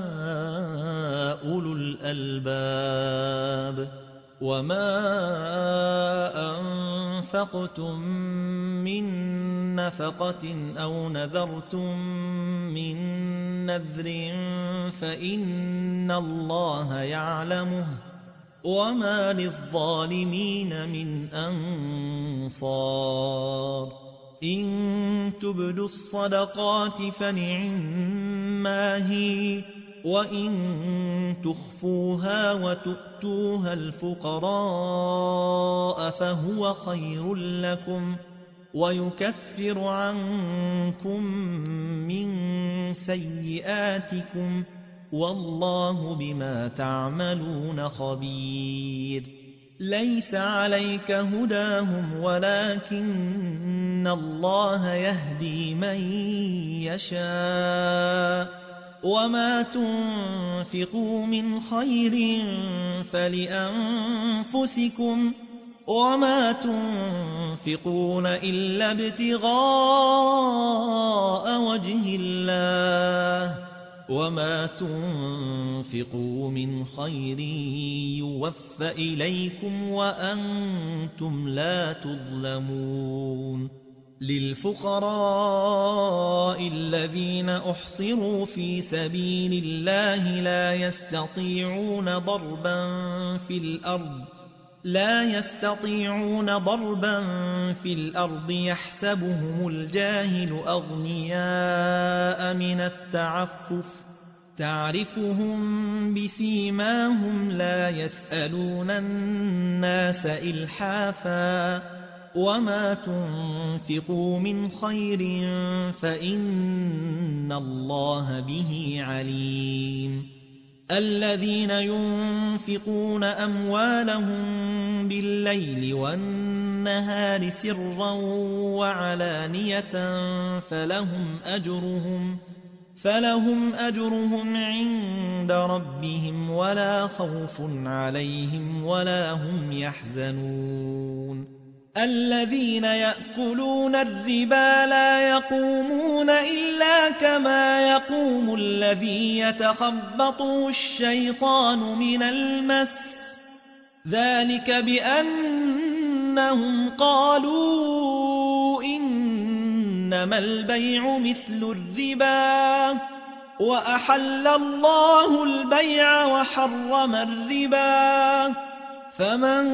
أولو الألباب. وما أنفقتم من نفقة أو نذرتم من نذر فإن الله يعلمه وما للظالمين من أنصار. إن تبدوا الصدقات فنعما هي وإن تخفوها وتؤتوها الفقراء فهو خير لكم ويكفر عنكم من سيئاتكم والله بما تعملون خبير. ليس عليك هداهم ولكن الله يهدي من يشاء وما تنفقوا من خير فلأنفسكم وما تنفقون إلا ابتغاء وجه الله وما تنفقوا من خير يوفى إليكم وأنتم لا تظلمون. للفقراء الذين أحصروا في سبيل الله لا يستطيعون ضربا في الأرض يحسبهم الجاهل أغنياء من التعفف تعرفهم بسيماهم لا يسألون الناس إلحافا وما تنفقوا من خير فإن الله به عليم. الذين ينفقون أموالهم بالليل والنهار سرا وعلانية فلهم أجرهم عند ربهم ولا خوف عليهم ولا هم يحزنون. الذين يأكلون الربا لا يقومون إلا كما يقوم الذي يتخبطه الشيطان من المس ذلك بأنهم قالوا إنما البيع مثل الربا وأحل الله البيع وحرم الربا. فمن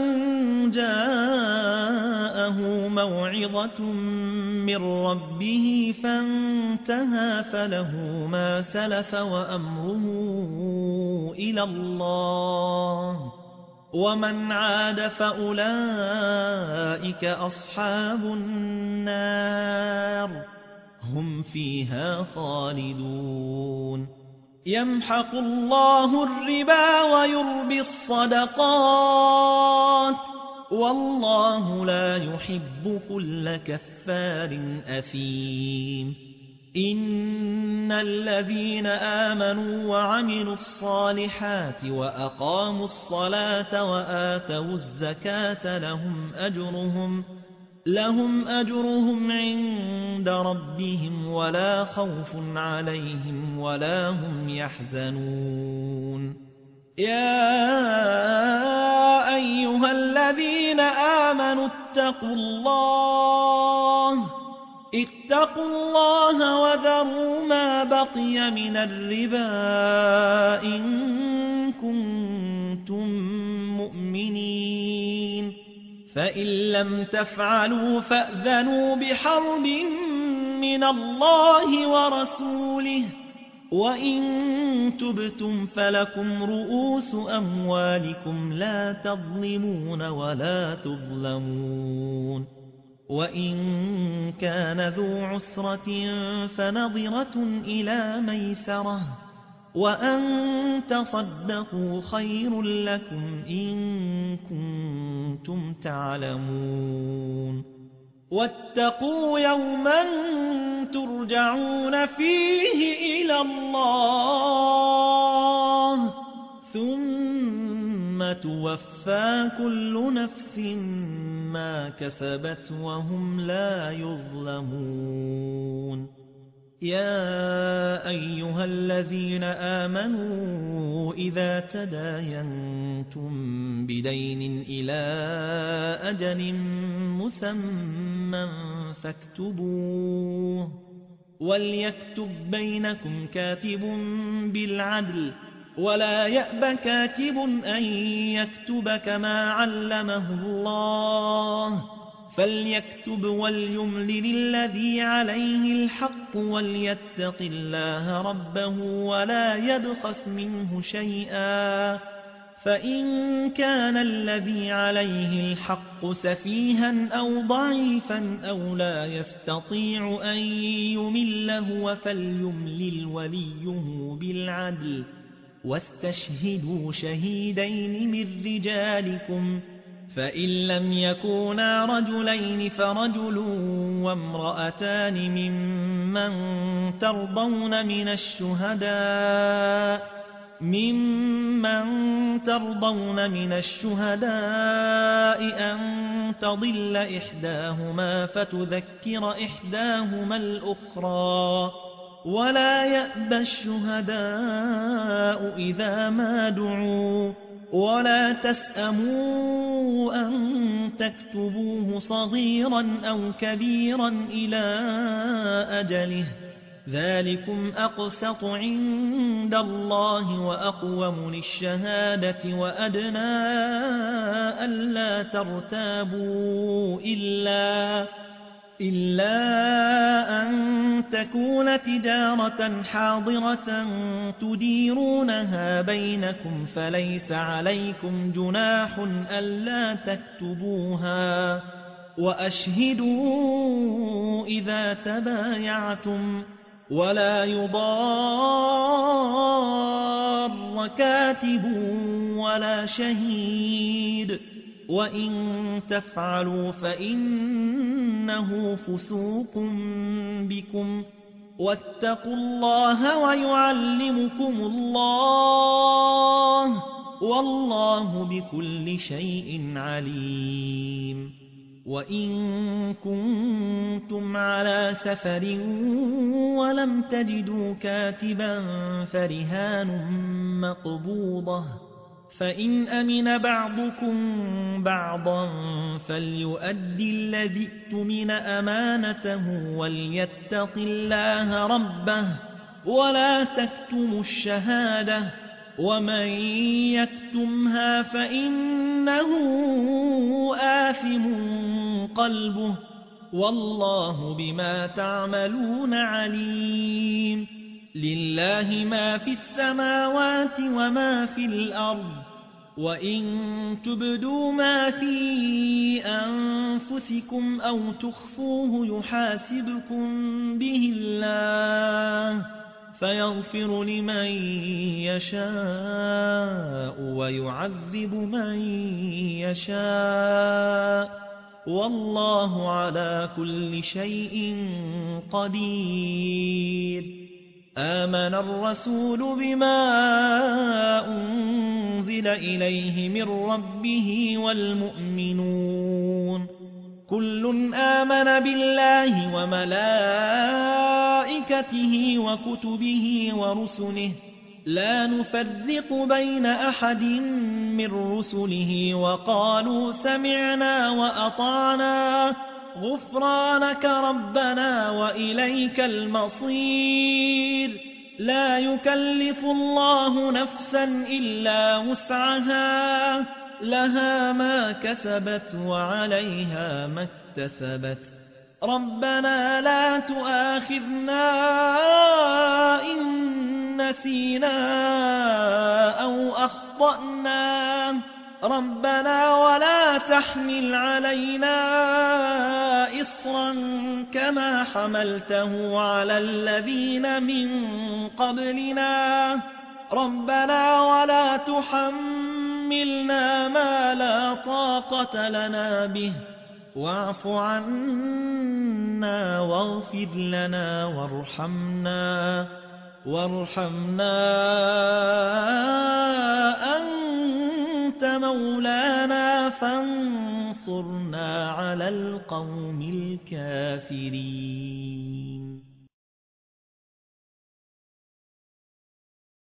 جاءه موعظة من ربه فانتهى فله ما سلف وأمره إلى الله ومن عاد فأولئك أصحاب النار هم فيها خالدون. يمحق الله الربا ويربي الصدقات والله لا يحب كل كفار أثيم. إن الذين آمنوا وعملوا الصالحات وأقاموا الصلاة وآتوا الزكاة لهم أجرهم عند ربهم ولا خوف عليهم ولا هم يحزنون. يا أيها الذين آمنوا اتقوا الله وذروا ما بقي من الربا إن كنتم فإن لم تفعلوا فأذنوا بحرب من الله ورسوله وإن تبتم فلكم رؤوس أموالكم لا تظلمون ولا تظلمون وإن كان ذو عسرة فنظرة إلى ميسرة وأن تصدقوا خير لكم إن كنتم تعلمون واتقوا يوما ترجعون فيه إلى الله ثم توفى كل نفس ما كسبت وهم لا يظلمون يا أيها الذين آمنوا إذا تداينتم بدين إلى أجل مسمى فاكتبوه وليكتب بينكم كاتب بالعدل ولا يأب كاتب أن يكتب كما علمه الله فليكتب وليملل الذي عليه الحق وليتق الله ربه ولا يبخس منه شيئا فإن كان الذي عليه الحق سفيها أو ضعيفا أو لا يستطيع أن يمله فليملل وليه بالعدل واستشهدوا شهيدين من رجالكم فإن لم يكونا رجلين فرجل وامرأتان ممن ترضون من الشهداء أن تضل إحداهما فتذكر إحداهما الأخرى ولا يأبى الشهداء إذا ما دعوا ولا تسأموا أن تكتبوه صغيرا أو كبيرا إلى أجله ذلكم أقسط عند الله وأقوم للشهادة وأدنى ألا ترتابوا إلا أن تكون تجارة حاضرة تديرونها بينكم فليس عليكم جناح ألا تكتبوها وأشهدوا إذا تبايعتم ولا يضار كاتب ولا شهيد وإن تفعلوا فإنه فسوق بكم واتقوا الله ويعلمكم الله والله بكل شيء عليم وإن كنتم على سفر ولم تجدوا كاتبا فرهان مقبوضة فإن أمن بعضكم بعضا فليؤدي الذي اؤتمن أمانته وليتق الله ربه ولا تكتموا الشهادة ومن يكتمها فإنه آثم قلبه والله بما تعملون عليم لله ما في السماوات وما في الأرض وإن تبدوا ما في أنفسكم أو تخفوه يحاسبكم به الله فيغفر لمن يشاء ويعذب من يشاء والله على كل شيء قدير آمن الرسول بما أنزل إليه من ربه والمؤمنون كل آمن بالله وملائكته وكتبه ورسله لا نفرق بين أحد من رسله وقالوا سمعنا وأطعنا غفرانك ربنا وإليك المصير لا يكلف الله نفسا إلا وسعها لها ما كسبت وعليها ما اكتسبت ربنا لا تؤاخذنا إن نسينا أو أخطأنا ربنا ولا تحمل علينا إصرا كما حملته على الذين من قبلنا ربنا ولا تحملنا ما لا طاقة لنا به واعف عنا واغفر لنا وارحمنا أنت مولانا فانصرنا على القوم الكافرين.